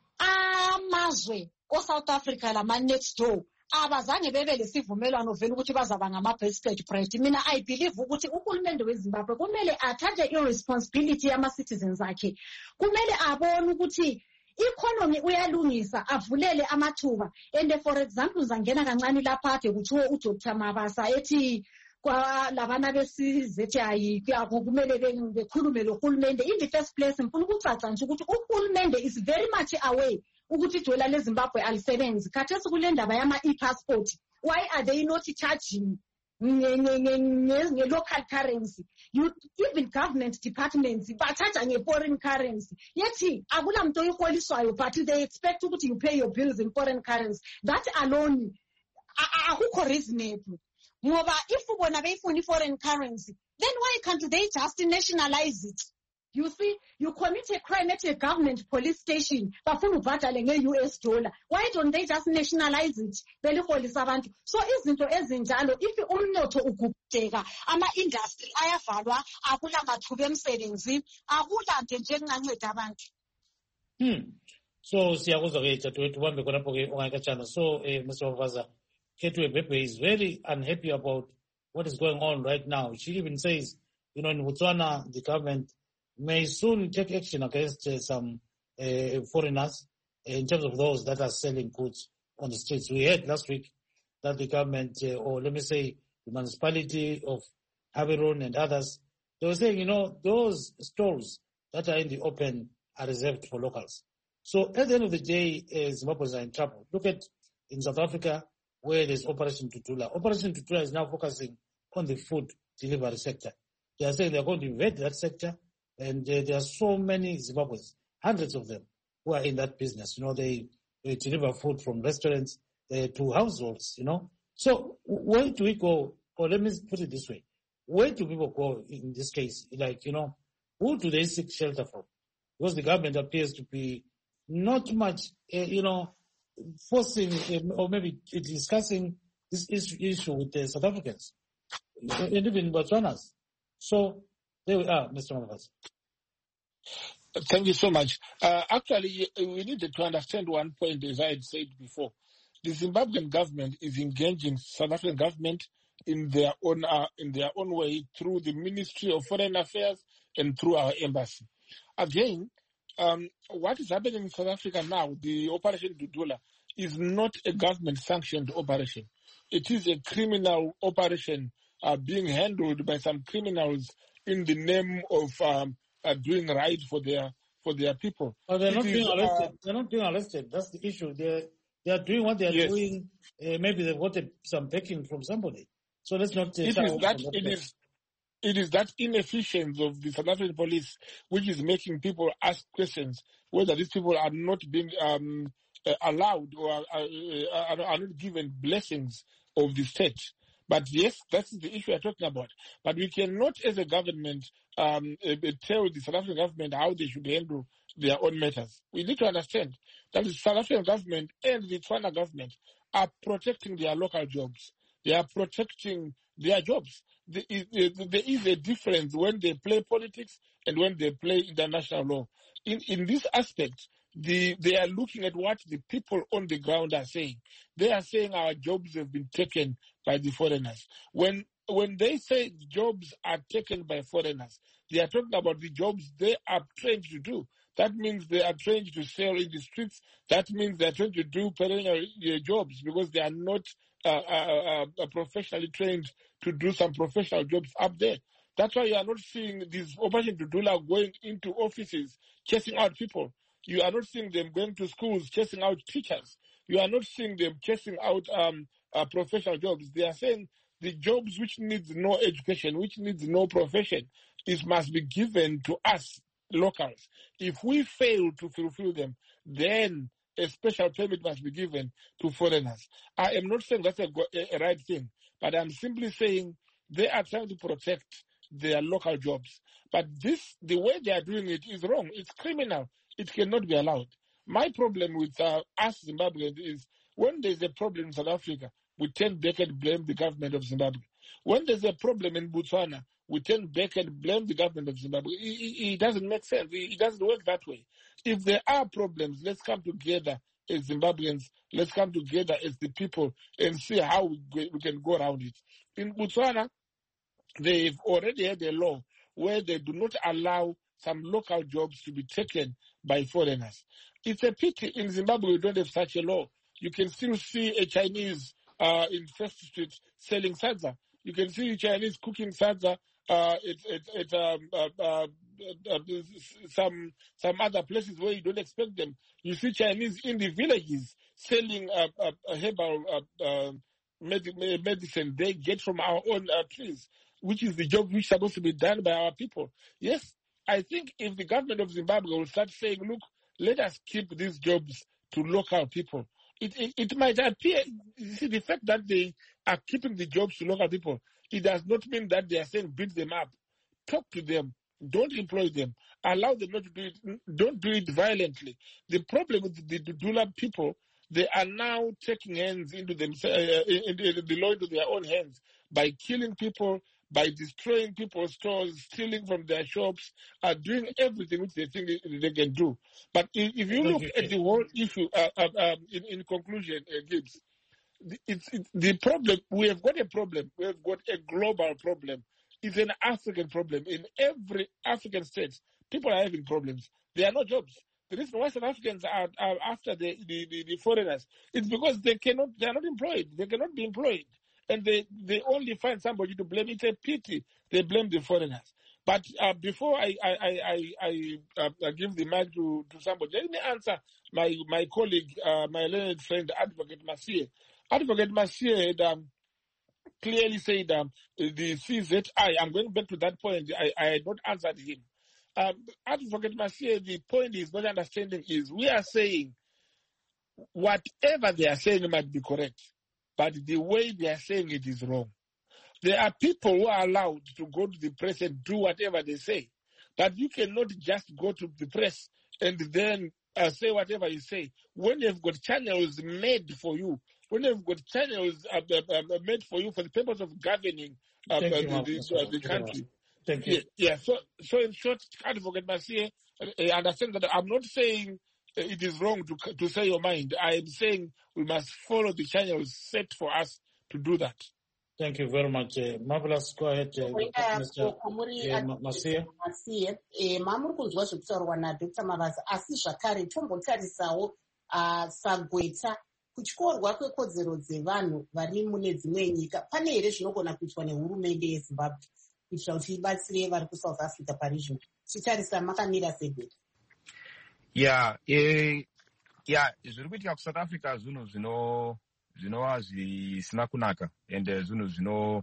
amazwe ko South Africa lama next door abazange bebe lesivumelwano vele ukuthi bazaba ngama-basket bread. Mina I believe ukuthi uhulumende weZimbabwe kumele athathe i-responsibility yama-citizens akhe. Kumele abone ukuthi economy uyalungisa, avulele amathuba. And for example zangena kancane lapha ade kuthiwe uDr Mabasa ethi kwa labana besizethi ayi kumele bekhulume lo hulumende. In the first place ngifuna ukucaca nje ukuthi uhulumende is very much away ukuthi idola leZimbabwe alisebenzi. Khathesi kule ndaba yama e-passport, why are they not charging nge-local currency? You, even government departments bathatha nge-foreign currency. Yethi akula muntu oyiholiswayo, but they expect ukuthi you pay your bills in foreign currency. That alone akukho reasonable. Ngoba if ubona beyifuna foreign currency, then why can't they just nationalize it? You see, you commit a crime at a government police station, bafuna ubhadale nge-U S dollar. Why don't they just nationalize it? Beliholisa abantu. So izinto ezinjalo, if umnotho ugugudeka, ama-industry ayavalwa, akula mathuba emsebenzi, akula nto nje enganceda abantu. Hmm. So siyakuzwa ke dadewethu bambe khonapho ke ongayikatshana. So eh, Mister Mavaza, Ketwe Bebe is very unhappy about what is going on right now. She even says, you know, in Botswana, the government may soon take action against uh, some uh, foreigners uh, in terms of those that are selling goods on the streets. We heard last week that the government, uh, or let me say, the municipality of Averon and others, they were saying, you know, those stalls that are in the open are reserved for locals. So at the end of the day, uh, Zimbabweans are in trouble. Look at in South Africa, where there's Operation Dudula. Operation Dudula is now focusing on the food delivery sector. They are saying they're going to invade that sector. And uh, there are so many Zimbabweans, hundreds of them, who are in that business. You know, they, they deliver food from restaurants uh, to households, you know. So where do we go? Or let me put it this way. Where do people go in this case? Like, you know, who do they seek shelter from? Because the government appears to be not much, uh, you know, forcing uh, or maybe discussing this issue with the South Africans, and even Botswanas. So, there we are, Mister Mavas. Thank you so much. Uh, actually, we needed to understand one point, as I had said before. The Zimbabwean government is engaging South African government in their own uh, in their own way through the Ministry of Foreign Affairs and through our embassy. Again, um, what is happening in South Africa now, the Operation Dudula, is not a government-sanctioned operation. It is a criminal operation uh, being handled by some criminals in the name of um, uh, doing right for their for their people. Oh, they're It not is, being arrested. uh, they're not being arrested. That's the issue. They're they are doing what they are Yes. doing. Uh, maybe they've got a, some backing from somebody. So let's not. Uh, It shy is away that from it place. is it is that inefficiency of the South African police which is making people ask questions whether these people are not being um, uh, allowed or are, uh, are, are not given blessings of the state. But yes, that's the issue we're talking about. But we cannot, as a government, um, uh, uh, tell the South African government how they should handle their own matters. We need to understand that the South African government and the Botswana government are protecting their local jobs. They are protecting their jobs. There is, there is a difference when they play politics and when they play international law. In, in this aspect, the, they are looking at what the people on the ground are saying. They are saying our jobs have been taken by the foreigners. When when they say jobs are taken by foreigners, they are talking about the jobs they are trained to do. That means they are trained to sell in the streets. That means they are trained to do perennial uh, jobs because they are not uh, uh, uh, professionally trained to do some professional jobs up there. That's why you are not seeing these Operation Dudula going into offices, chasing out people. You are not seeing them going to schools, chasing out teachers. You are not seeing them chasing out um, uh, professional jobs. They are saying the jobs which needs no education, which needs no profession, is must be given to us locals. If we fail to fulfill them, then a special permit must be given to foreigners. I am not saying that's a, a, a right thing, but I'm simply saying they are trying to protect their local jobs. But this, the way they are doing it is wrong. It's criminal. It cannot be allowed. My problem with uh, us Zimbabweans is when there's a problem in South Africa, we turn back and blame the government of Zimbabwe. When there's a problem in Botswana, we turn back and blame the government of Zimbabwe. It, it, it doesn't make sense. It, it doesn't work that way. If there are problems, let's come together as Zimbabweans. Let's come together as the people and see how we, we can go around it. In Botswana, they've already had a law where they do not allow some local jobs to be taken by foreigners. It's a pity in Zimbabwe we don't have such a law. You can still see a Chinese uh, in First Street selling sadza. You can see Chinese cooking sadza uh, at, at, at um, uh, uh, uh, some some other places where you don't expect them. You see Chinese in the villages selling uh, uh, herbal uh, uh, med- medicine they get from our own uh, trees, which is the job which is supposed to be done by our people. Yes, I think if the government of Zimbabwe will start saying, look, let us keep these jobs to local people, it, it, it might appear, you see, the fact that they are keeping the jobs to local people, it does not mean that they are saying beat them up. Talk to them. Don't employ them. Allow them not to do it. Don't do it violently. The problem with the Dudula people, they are now taking hands into themselves, uh, into the law into their own hands by killing people, by destroying people's stores, stealing from their shops, are doing everything which they think they can do. But if, if you look at the whole issue, uh, uh, um, in, in conclusion, uh, Gibbs, it's, it's the problem. We have got a problem. We have got a global problem. It's an African problem. In every African state, people are having problems. There are no jobs. The reason why South Africans are, are after the, the, the, the foreigners, it's because they cannot. They are not employed. They cannot be employed. And they, they only find somebody to blame. It's a pity they blame the foreigners. But uh, before I I, I, I, I uh, give the mic to, to somebody, let me answer my my colleague, uh, my learned friend, Advocate Massier. Advocate Massier had um, clearly said um, the C Z I, I'm going back to that point, I, I had not answered him. Um, Advocate Massier, the point is not understanding is we are saying whatever they are saying might be correct, but the way they are saying it is wrong. There are people who are allowed to go to the press and do whatever they say, but you cannot just go to the press and then uh, say whatever you say. When you've got channels made for you, when you've got channels uh, uh, uh, made for you for the purpose of governing uh, uh, the, the, uh, the country. Thank you. Yeah, yeah. So, so in short, Advocate Massier, I understand that I'm not saying it is wrong to to say your mind. I am saying we must follow the channels set for us to do that. Thank you very much. Uh, Marvelous. Go ahead, uh, Mister Massier. Mamuri kunzwa zvekutaurwa naDr Mavazi, asi zvakare tombotarisawo sagweta kutyorwa kwekodzero dzevanhu vari mune dzimwe nyika. Pane here zvinogona kuitwa nehurumende yeZimbabwe kuitira kuti ibatsire vari kuSouth Africa parizvino? Tichitarisa makamira segweta. Yeah, eh, yeah, zviri kuitika kuSouth Africa zvinhu zvino zvinova zvisina kunaka ende zvinhu zvino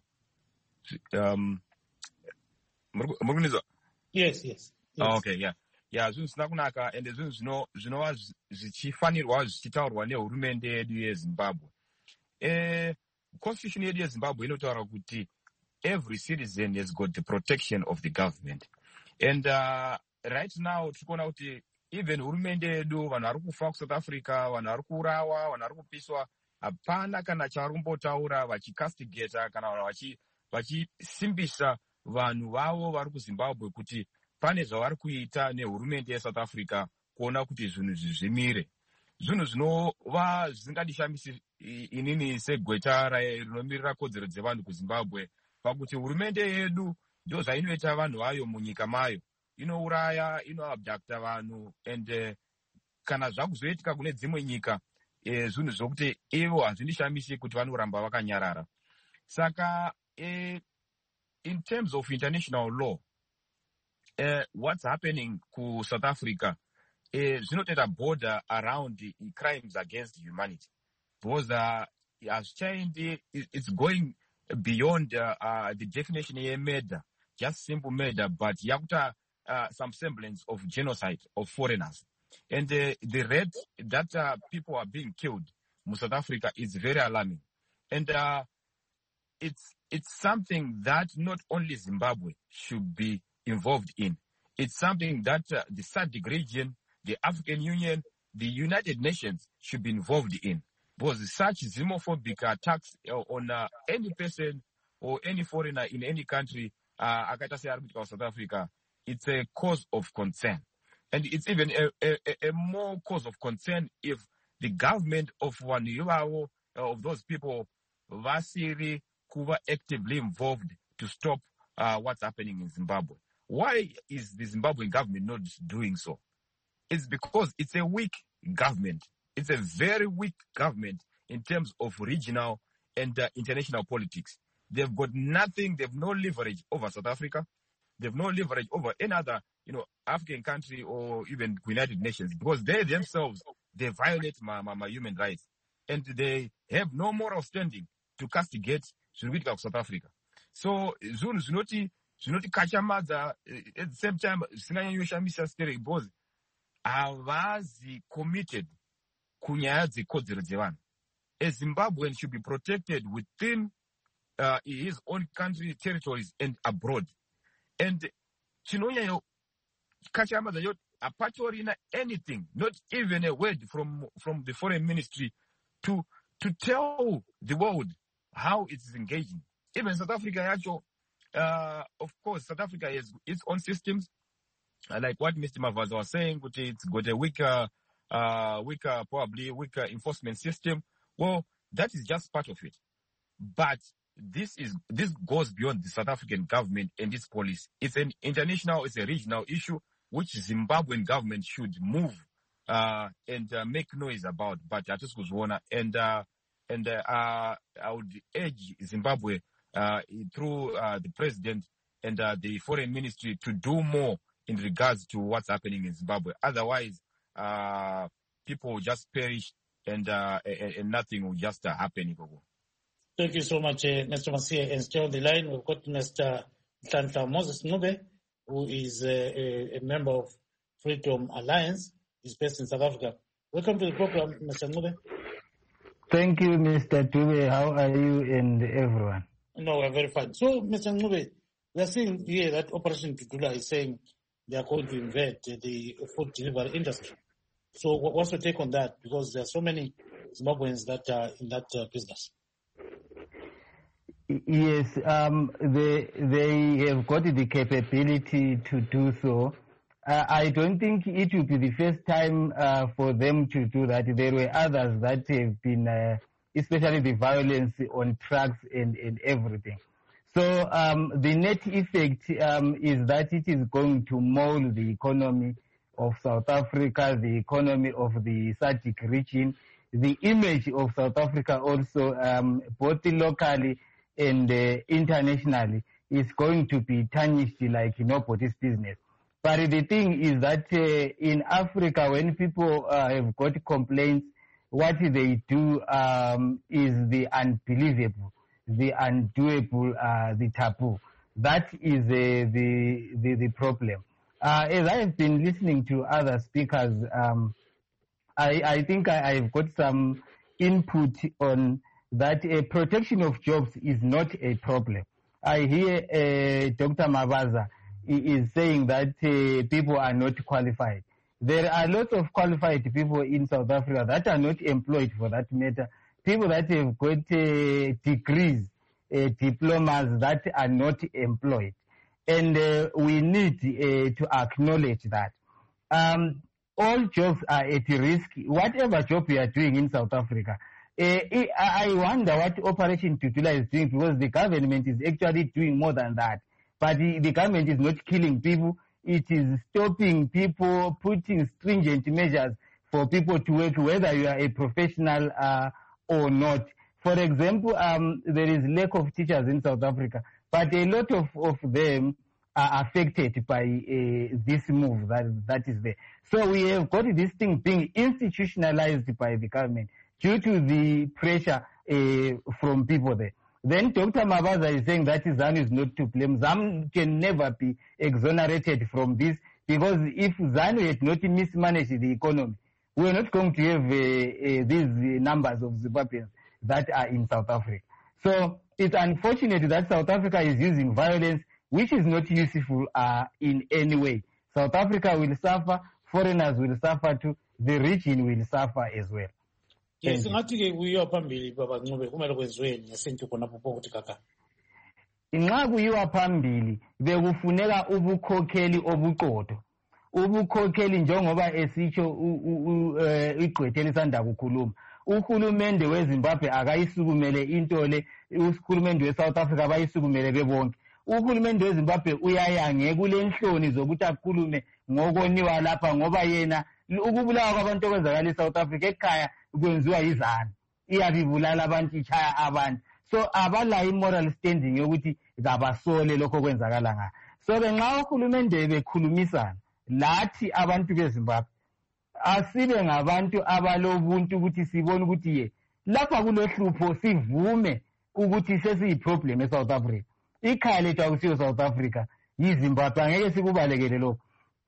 um muri kunizwa? Yes, yes. Oh, okay, yeah. Yeah, zvinhu zvisina kunaka ende zvinhu zvino zvinova zvichifanirwa zvichitaurwa nehurumende yedu yeZimbabwe. Eh, constitution yedu yeZimbabwe inotaura kuti every citizen has got the protection of the government. And uh, right now tikuona kuti even hurumende yedu vanhu vari kufa kuSouth Africa, vanhu vari kuurawa, vanhu vari kupiswa, hapana kana chavari kumbotaura vachicastigata kana vachisimbisa vanhu vavo vari kuZimbabwe kuti pane zvavari kuita nehurumende yeSouth Africa kuona kuti zvinhu zvimire. Zvinhu zvinova zvisingadishamisi inini segweta rinomirira kodzero dzevanhu kuZimbabwe pakuti hurumende yedu ndio zvainoita vanhu vayo munyika mayo. Inouraya, inoabducta vanhu, and uh, kana zvakuzoitika kune dzimwe nyika eh, zvinhu zvokuti ivo hazvindishamisi kuti vanoramba vakanyarara. Saka eh, in terms of international law, uh, what's happening to South Africa is not at a border around the crimes against humanity, because uh, as changed, it's going beyond uh, uh, the definition of murder, just simple murder, but yakuta uh, some semblance of genocide of foreigners. And uh, the rate that uh, people are being killed in South Africa is very alarming. And uh, it's it's something that not only Zimbabwe should be involved in. It's something that uh, the S A D C region, the African Union, the United Nations should be involved in. Because such xenophobic attacks uh, on uh, any person or any foreigner in any country, uh, South Africa, it's a cause of concern. And it's even a, a, a more cause of concern if the government of one uh, of those people, Vasiri, Kuba, actively involved to stop uh, what's happening in Zimbabwe. Why is the Zimbabwean government not doing so? It's because it's a weak government. It's a very weak government in terms of regional and uh, international politics. They've got nothing. They've no leverage over South Africa. They've no leverage over any other, you know, African country or even United Nations, because they themselves, they violate my, my, my human rights, and they have no moral standing to castigate South Africa. So, zunu zinoti zinoti kachamaza at the same time sinanyanyoshamisa steri because avazi committed kunyaya dzikodzero dzevanhu. A Zimbabwean should be protected within uh, his own country territories and abroad. And chinonyayo kachamaza yo apatorina anything, not even a word from from the foreign ministry to to tell the world how it is engaging. Even South Africa, actually, uh, of course, South Africa has its own systems, uh, like what Mister Mavaza was saying, but it's got a weaker, uh, weaker, probably weaker enforcement system. Well, that is just part of it. But this is this goes beyond the South African government and its policy. It's an international, it's a regional issue which the Zimbabwean government should move uh, and uh, make noise about. But Atuskuzwana and uh, and uh, I would urge Zimbabwe uh, through uh, the president and uh, the foreign ministry to do more in regards to what's happening in Zimbabwe. Otherwise, uh, people will just perish and uh, and, and nothing will just uh, happen. Thank you so much, uh, Mister Masia. And still on the line, we've got Mister Nhlanhla Moses Ncube, who is uh, a, a member of Freedom Alliance. He's based in South Africa. Welcome to the program, Mister Ncube. Thank you, Mister Dube. How are you and everyone? No, we're very fine. So, Mister Ncube, we are seeing here that Operation Tutula is saying they are going to invade the food delivery industry. So what's your take on that? Because there are so many Zimbabweans that are in that uh, business. Yes, um, they, they have got the capability to do so. Uh, I don't think it will be the first time uh, for them to do that. There were others that have been, uh, especially the violence on trucks and, and everything. So um, the net effect um, is that it is going to mold the economy of South Africa, the economy of the S A D C region, the image of South Africa also, um, both locally and uh, internationally, is going to be tarnished like nobody's business. But the thing is that uh, in Africa, when people uh, have got complaints, what they do um, is the unbelievable, the undoable, uh, the taboo. That is uh, the, the the problem. Uh, as I have been listening to other speakers, um, I, I think I, I've got some input on that. Uh, protection of jobs is not a problem. I hear uh, Doctor Mavaza is saying that uh, people are not qualified. There are lots of qualified people in South Africa that are not employed, for that matter. People that have got uh, degrees, uh, diplomas that are not employed. And uh, we need uh, to acknowledge that. Um, all jobs are at risk, whatever job you are doing in South Africa. Uh, I wonder what Operation Tutula is doing, because the government is actually doing more than that. But the, the government is not killing people. It is stopping people, putting stringent measures for people to work, whether you are a professional uh, or not. For example, um, there is lack of teachers in South Africa, but a lot of, of them are affected by uh, this move that, that is there. So we have got this thing being institutionalized by the government due to the pressure uh, from people there. Then Doctor Mabaza is saying that ZANU is not to blame. ZANU can never be exonerated from this, because if ZANU had not mismanaged the economy, we are not going to have uh, uh, these uh, numbers of Zimbabweans that are in South Africa. So it's unfortunate that South Africa is using violence, which is not useful uh, in any way. South Africa will suffer, foreigners will suffer too, the region will suffer as well. Yes, ngathi ke kuyiwa phambili baba Ncube kumele kwenziweni ngesintu khonapho ukuthi kaka. Inxa kuyiwa phambili bekufuneka ubukhokheli obuqotho. Ubukhokheli njengoba esitsho igqwethe lisanda kukhuluma. Uhulumende weZimbabwe akayisukumele into le, uhulumende weSouth Africa bayisukumele bebonke. Uhulumende weZimbabwe uyayange kule nhloni zokuthi akhulume ngokoniwa lapha ngoba yena ukubulawa kwabantu okwenzakala eSouth Africa ekhaya kwenziwa yizana. Iyabibulala abantu, ichaya abantu. So abala moral standing yokuthi kabasole lokho kwenzakala nga. So benxa uhulumende bekhulumisana lathi abantu beZimbabwe asibe ngabantu abalobuntu ukuthi sibone ukuthi ye lapha kulohlupho sivume ukuthi sesiyiproblem eSouth Africa. Ikhaya lethu akusiyo South Africa, yiZimbabwe, angeke sikubalekele lokho.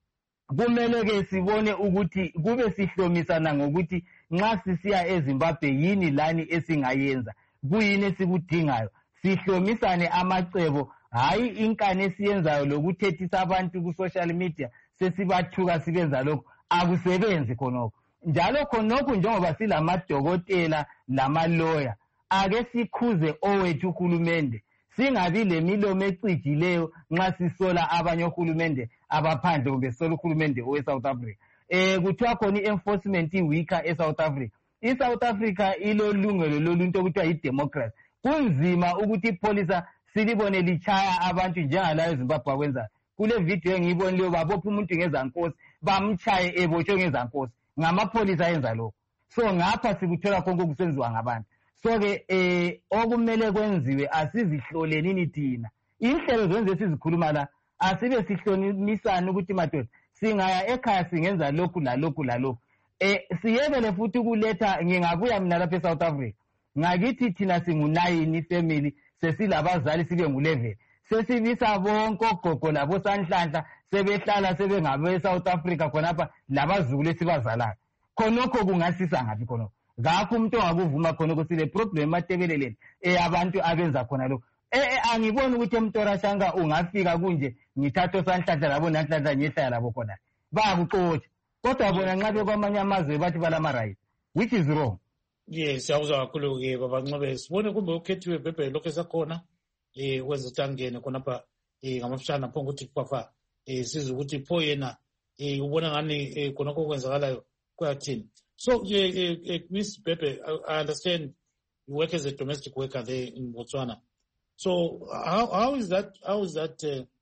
Kumele ke sibone ukuthi kube sihlomisana ngokuthi nxa sisiya eZimbabwe yini lani esingayenza, kuyini esikudingayo, sihlomisane amacebo, hayi inkani esiyenzayo lokuthethisa abantu ku social media sesibathuka sibenza lokho akusebenzi khonokho. Njalo khonokho njengoba silamadokotela lamaloya, ake sikhuze owethu uhulumende, singabi lemilomo ecijileyo nxa sisola abanye ohulumende abaphandle kumbe sola uhulumende oweSouth Africa. Eh kuthiwa khona i-enforcement weaker eSouth Africa. ISouth Africa ilolungelo loluntu okuthiwa yi-democracy. Kunzima ukuthi ipolisa silibone lichaya abantu njengalayo eZimbabwe kwenza. Kule video engiyibonileyo babopha umuntu ngezankosi bamchaye ebotshwe ngezankosi ngamapolisa ayenza lokho. So ngapha sikuthola konke kusenziwa ngabantu. So ke eh okumele kwenziwe asizihlolelini thina. Inhlelo zonke sizikhuluma la asibe sihlonisana ukuthi madoda singaya ekhaya singenza lokhu lalokhu lalokhu. Eh siyebele futhi ukuletha ngingabuya mina lapha eSouth Africa. Ngakithi thina singunayini family sesilabazali sibe ngu-eleven. Sesibisa bonke ogogo labo sanhlanhla sebehlala sebengabe eSouth Africa khonapha labazukulu esibazalayo. Khonokho kungasisa ngapi khonokho. Ngakho umuntu ongakuvuma khonokho sile problem matebeleleni eyabantu abenza khona lokho. Eh angiboni ukuthi eMtora Shanga ungafika kunje ngithatho sanhlanhla labo nanhlanhla ngehlala labo khona. Bayakuxotsha. Kodwa bona nxa bekwamanye amazwe bathi balama right, which is wrong. Yes, siyawuzwa kakhulu ke baba Ncube. Sibone kumbe ukhethiwe bhebhe lokho esakhona eh wezitangene khonapha eh ngamafishana phongo ukuthi kwafa eh siza ukuthi pho yena eh ubona ngani eh khonokho kwenzakalayo kwathini. So eh, eh Miss Bhebhe, I, I understand you work as a domestic worker there in Botswana. So how how is that how is that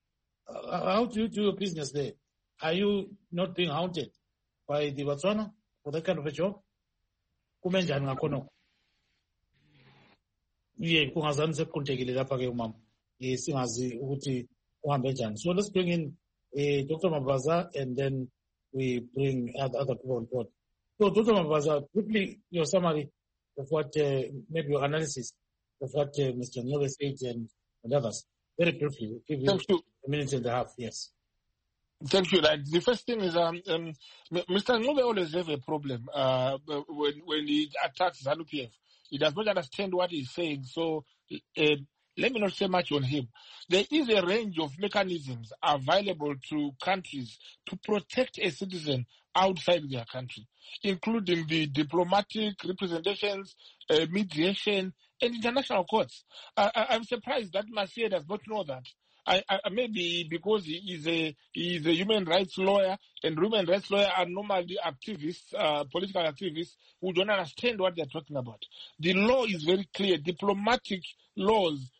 uh, how do you do your business there? Are you not being haunted by the Botswana for that kind of a job? Kumenjani ngakhonokho? Yeah, kungazani sekuqhubekile lapha ke umama. Eh singazi ukuthi uhambe njani. So let's bring in uh, Doctor Mabaza and then we bring other, other people on board. So Doctor Mabaza, quickly your summary of what uh, maybe your analysis of what uh, Mister Ncube said and, and others. Very briefly, we'll give you, Thank you a minute and a half. Yes. Thank you. Like, the first thing is, um, um, Mister Ncube always have a problem uh, when when he attacks ZANU P F. He does not understand what he's saying. So uh, let me not say much on him. There is a range of mechanisms available to countries to protect a citizen outside their country, including the diplomatic representations, uh, mediation, and international courts. Uh, I, I'm surprised that Masia does not know that. I, I, maybe because he is a he is a human rights lawyer, and human rights lawyers are normally activists, uh, political activists who don't understand what they're talking about. The law is very clear. Diplomatic laws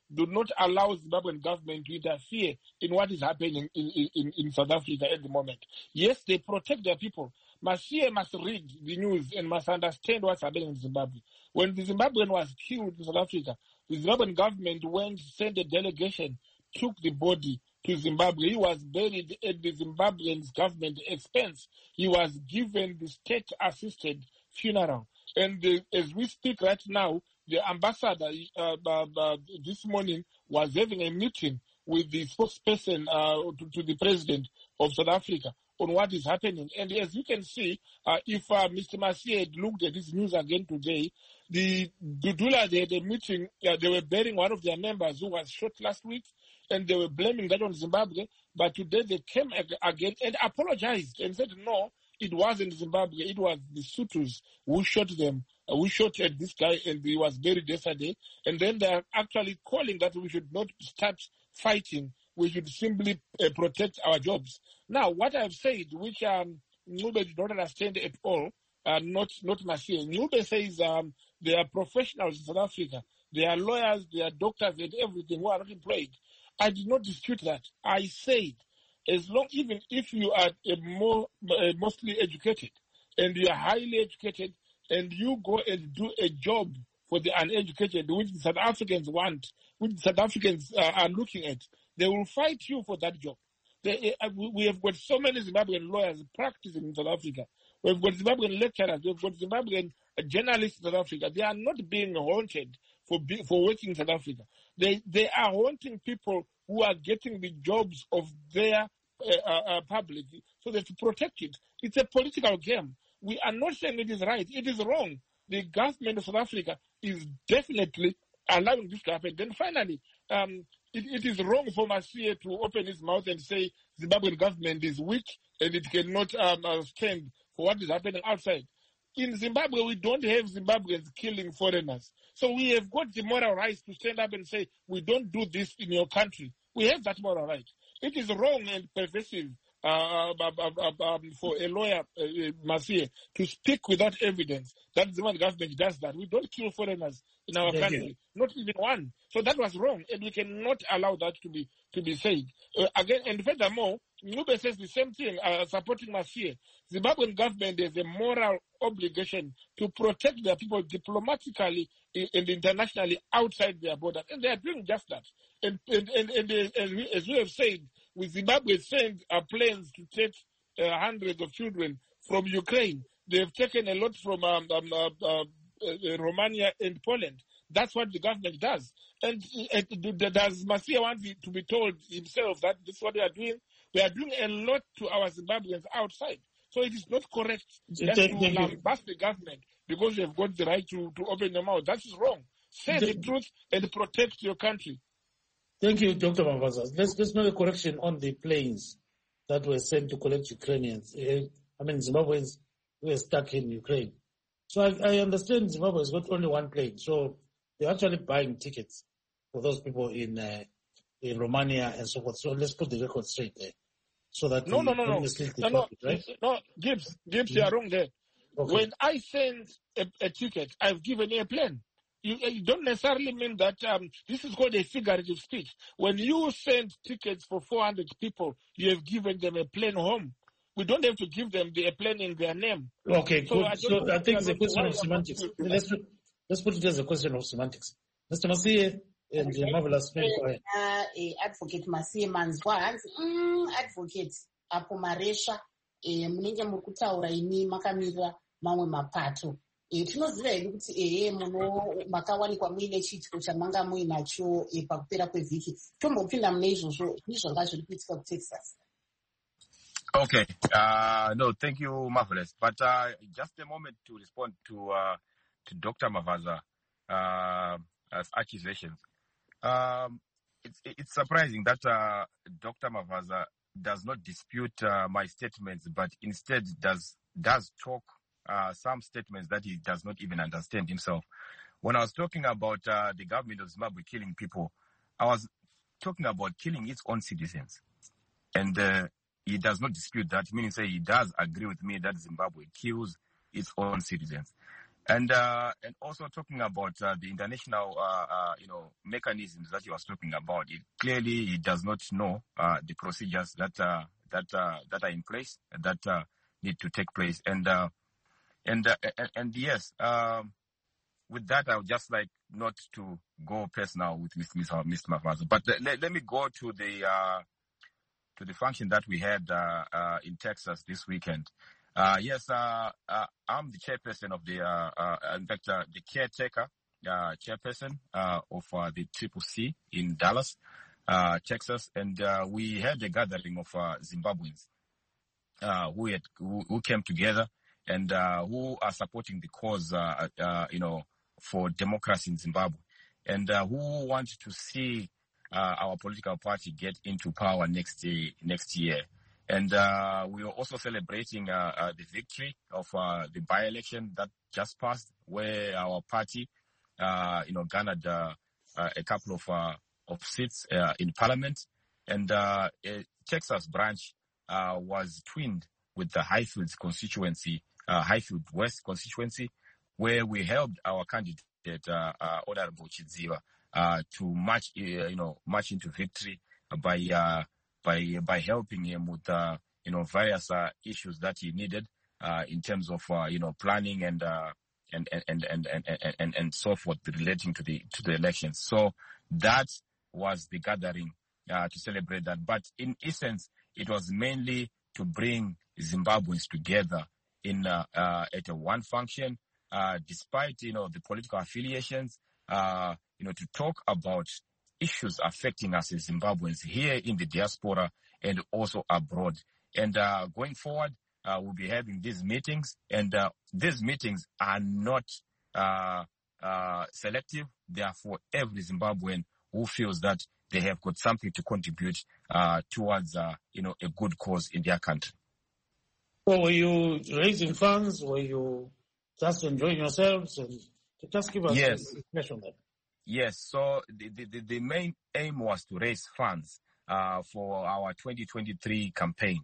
do not allow the Zimbabwean government to interfere in what is happening in, in, in South Africa at the moment. Yes, they protect their people. Masie must read the news and must understand what's happening in Zimbabwe. When the Zimbabwean was killed in South Africa, the Zimbabwean government went, sent a delegation, took the body to Zimbabwe. He was buried at the Zimbabwean government expense. He was given the state-assisted funeral. And the, as we speak right now, the ambassador uh, uh, uh, this morning was having a meeting with the spokesperson uh, to, to the president of South Africa on what is happening. And as you can see, uh, if uh, Mister Masie had looked at this news again today, the Dudula, they had a meeting, uh, they were burying one of their members who was shot last week, and they were blaming that on Zimbabwe. But today they came ag- again and apologized and said, no, it wasn't Zimbabwe, it was the Sutus who shot them, uh, who shot at this guy, and he was buried yesterday. And then they are actually calling that we should not start fighting, we should simply uh, protect our jobs. Now, what I've said, which um, Ncube did not understand at all, uh, not not Masie. Ncube says um, they are professionals in South Africa. They are lawyers, they are doctors, and everything who are not employed. I did not dispute that. I said, as long, even if you are a more uh, mostly educated and you are highly educated and you go and do a job for the uneducated, which the South Africans want, which the South Africans uh, are looking at, they will fight you for that job. They, uh, we have got so many Zimbabwean lawyers practicing in South Africa. We've got Zimbabwean lecturers. We've got Zimbabwean journalists in South Africa. They are not being haunted for be, for working in South Africa. They they are haunting people who are getting the jobs of their uh, uh, public, so they have to protect it. It's a political game. We are not saying it is right. It is wrong. The government of South Africa is definitely allowing this to happen. Then finally, um, it, it is wrong for Masie to open his mouth and say Zimbabwean government is weak and it cannot um, uh, stand for what is happening outside. In Zimbabwe, we don't have Zimbabweans killing foreigners. So we have got the moral right to stand up and say, we don't do this in your country. We have that moral right. It is wrong and pervasive uh, um, for a lawyer, uh, Masie, to speak without evidence that the Zimbabwean government does that. We don't kill foreigners in our Thank country, you. not even one. So that was wrong, and we cannot allow that to be to be said. Uh, again, and furthermore, Ncube says the same thing, uh, supporting Masie. Zimbabwean government has a moral obligation to protect their people diplomatically and internationally outside their borders, and they are doing just that. And and and, and uh, as, we, as we have said, with Zimbabwe sent uh, planes to take uh, hundreds of children from Ukraine, they have taken a lot from um, um, uh, uh, uh, Romania and Poland. That's what the government does. And uh, does Masie want to be told himself that this is what they are doing? We are doing a lot to our Zimbabweans outside. So it is not correct just Thank, to thank you. lambast the government because you have got the right to, to open your mouth. That is wrong. Say the Thank- truth and protect your country. Thank you, Doctor Mavaza. Let's, let's make a correction on the planes that were sent to collect Ukrainians. Uh, I mean, Zimbabweans who were stuck in Ukraine. So I, I understand Zimbabwe has got only one plane. So they're actually buying tickets for those people in uh, in Romania and so forth. So let's put the record straight there. So that No, we no, no, don't no. mislead the No, no, public, right? no, Gibbs, Gibbs, you are wrong there. Okay. When I send a, a ticket, I've given you a plane. You, you don't necessarily mean that um, this is called a figurative speech. When you send tickets for four hundred people, you have given them a plane home. We don't have to give them the, a plane in their name. Okay, So good. I don't So know I think it's a why question you're of not semantics. doing that. Let's put, let's put it as a question of semantics. Mister Masie and the marvelous friend, go ahead. Uh, eh, advocate Masie manzwa hanzi mm, advocate apo maresha eh, munenge muri kutaura ini makamirira mamwe mapato eh, tinoziva hedu kuti ehe muno makawanikwa muine chiitiko chamanga muinacho eh, pakupera kwevhiki tombopinda mune izvozvo ndizvanga zviri kuitika kuTexas. Okay. Uh, no, thank you, Marvelous. But uh, just a moment to respond to uh, to Doctor Mavaza uh, as accusations. Um, it's it's surprising that uh, Doctor Mavaza does not dispute uh, my statements, but instead does does talk uh, some statements that he does not even understand himself. When I was talking about uh, the government of Zimbabwe killing people, I was talking about killing its own citizens, and uh, he does not dispute that, meaning say he does agree with me that Zimbabwe kills its own citizens. And uh, and also talking about uh, the international, uh, uh, you know, mechanisms that he was talking about, it clearly he does not know uh, the procedures that uh, that uh, that are in place that uh, need to take place. And uh, and, uh, and and yes, um, with that, I would just like not to go personal with with Mister Mafaza, but let, let me go to the uh, to the function that we had uh, uh, in Texas this weekend. Uh, yes, uh, uh, I'm the chairperson of the, uh, uh, in fact, uh, the caretaker uh, chairperson uh, of uh, the Triple C in Dallas, uh, Texas, and uh, we had a gathering of uh, Zimbabweans uh, who, had, who who came together and uh, who are supporting the cause, uh, uh, you know, for democracy in Zimbabwe, and uh, who want to see uh, our political party get into power next year, next year. And uh, we are also celebrating uh, uh, the victory of uh, the by-election that just passed, where our party, uh, you know, garnered uh, uh, a couple of uh, of seats uh, in Parliament. And uh, a Texas branch uh, was twinned with the Highfields constituency, uh, Highfield West constituency, where we helped our candidate, uh, uh, Honorable Chidziva, uh, to march, uh, you know, march into victory by. Uh, by by helping him with, uh, you know, various uh, issues that he needed uh, in terms of, uh, you know, planning and, uh, and, and, and, and, and, and, and so forth relating to the to the elections. So that was the gathering uh, to celebrate that. But in essence, it was mainly to bring Zimbabweans together in uh, uh, at a one function, uh, despite, you know, the political affiliations, uh, you know, to talk about issues affecting us as Zimbabweans here in the diaspora and also abroad. And uh, going forward, uh, we'll be having these meetings, and uh, these meetings are not uh, uh, selective. They are for every Zimbabwean who feels that they have got something to contribute uh, towards, uh, you know, a good cause in their country. So were you raising funds? Were you just enjoying yourselves? And just give us yes. a question on that. Yes, so the, the, the main aim was to raise funds uh, for our twenty twenty-three campaign.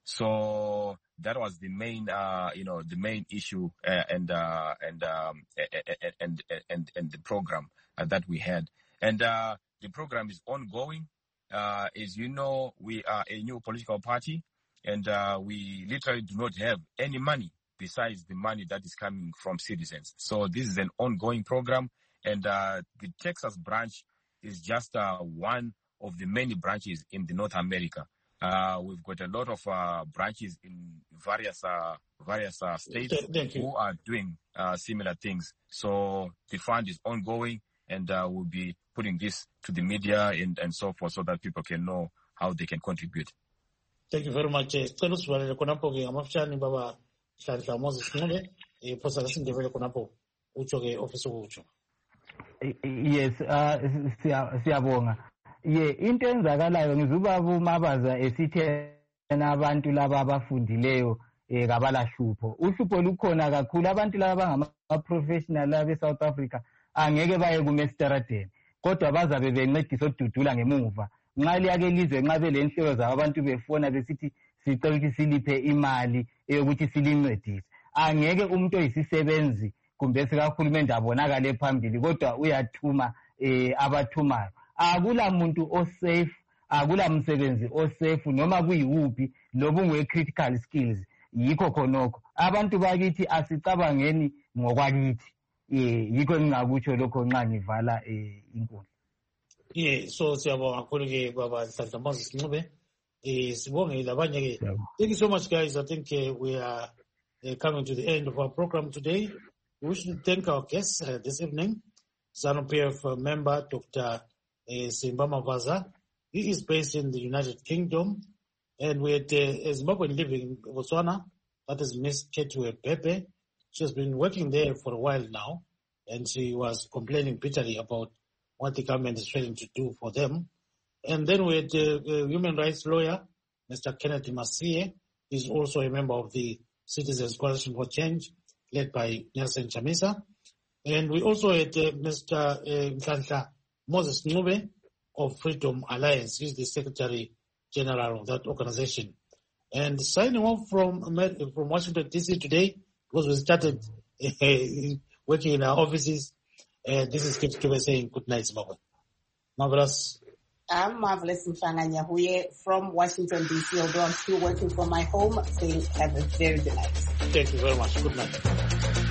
So that was the main, uh, you know, the main issue uh, and, uh, and, um, and, and, and, and the program uh, that we had. And uh, the program is ongoing. Uh, as you know, we are a new political party, and uh, we literally do not have any money besides the money that is coming from citizens. So this is an ongoing program. And uh, the Texas branch is just uh, one of the many branches in the North America. Uh, we've got a lot of uh, branches in various uh, various uh, states who are doing uh, similar things. So the fund is ongoing, and uh, we'll be putting this to the media and, and so forth, so that people can know how they can contribute. Thank you very much. Cela usivalele khonapho ke amafutshane baba Nhlanhla Moses Ncube ephosa lesindebele khonapho utsho ke office ukutsho. Yes, uh, siyabonga. Ye into enzakalayo ngizubaba uMabaza esithe abantu laba abafundileyo eh kabalahlupho. Uhlupho lukhona kakhulu, abantu laba abangama professional laba eSouth Africa angeke baye kumesteradeni. Kodwa bazabe bencedisa odudula ngemuva. Nxa liyake lizwe nxa belenhlelo zabo abantu befona besithi sicela ukuthi siliphe imali eyokuthi silincedise. Angeke umuntu oyisisebenzi kumbe sikahulumende abonakale phambili, kodwa uyathuma eh abathumayo. Akula muntu osafe, akula msebenzi osafe noma kuyiwuphi lobu ngwe critical skills. Yikho khonokho abantu bakithi asicabangeni ngokwakithi. Eh yikho engingakutsho lokho nxa ngivala eh inkundla. Yeah, so siyabonga kakhulu ke baba Nhlanhla Moses Ncube. Eh sibonge labanye ke. Thank you so much, guys. I think uh, we are uh, coming to the end of our program today. We should thank our guests uh, this evening, ZANU-P F uh, member Doctor Uh, Simba Mafaza. He is based in the United Kingdom, and we had uh, a Zimbabwean living in Botswana. That is Miss Chetwe Pepe. She has been working there for a while now, and she was complaining bitterly about what the government is failing to do for them. And then we had uh, a human rights lawyer, Mister Kenneth Masie. He's also a member of the Citizens Coalition for Change, led by Nelson Chamisa. And we also had uh, Mister Uh, Nhlanhla Moses Ncube of Freedom Alliance. He's the Secretary General of that organization. And signing off from from Washington, D C today, because we started uh, working in our offices. Uh, this is Kit Tube saying good night, Zimbabwe. Marvelous. I'm Marvelous Mfanga Nyahuye from Washington, D C, although I'm still working from my home, saying have a very good night. Thank you very much. Good night.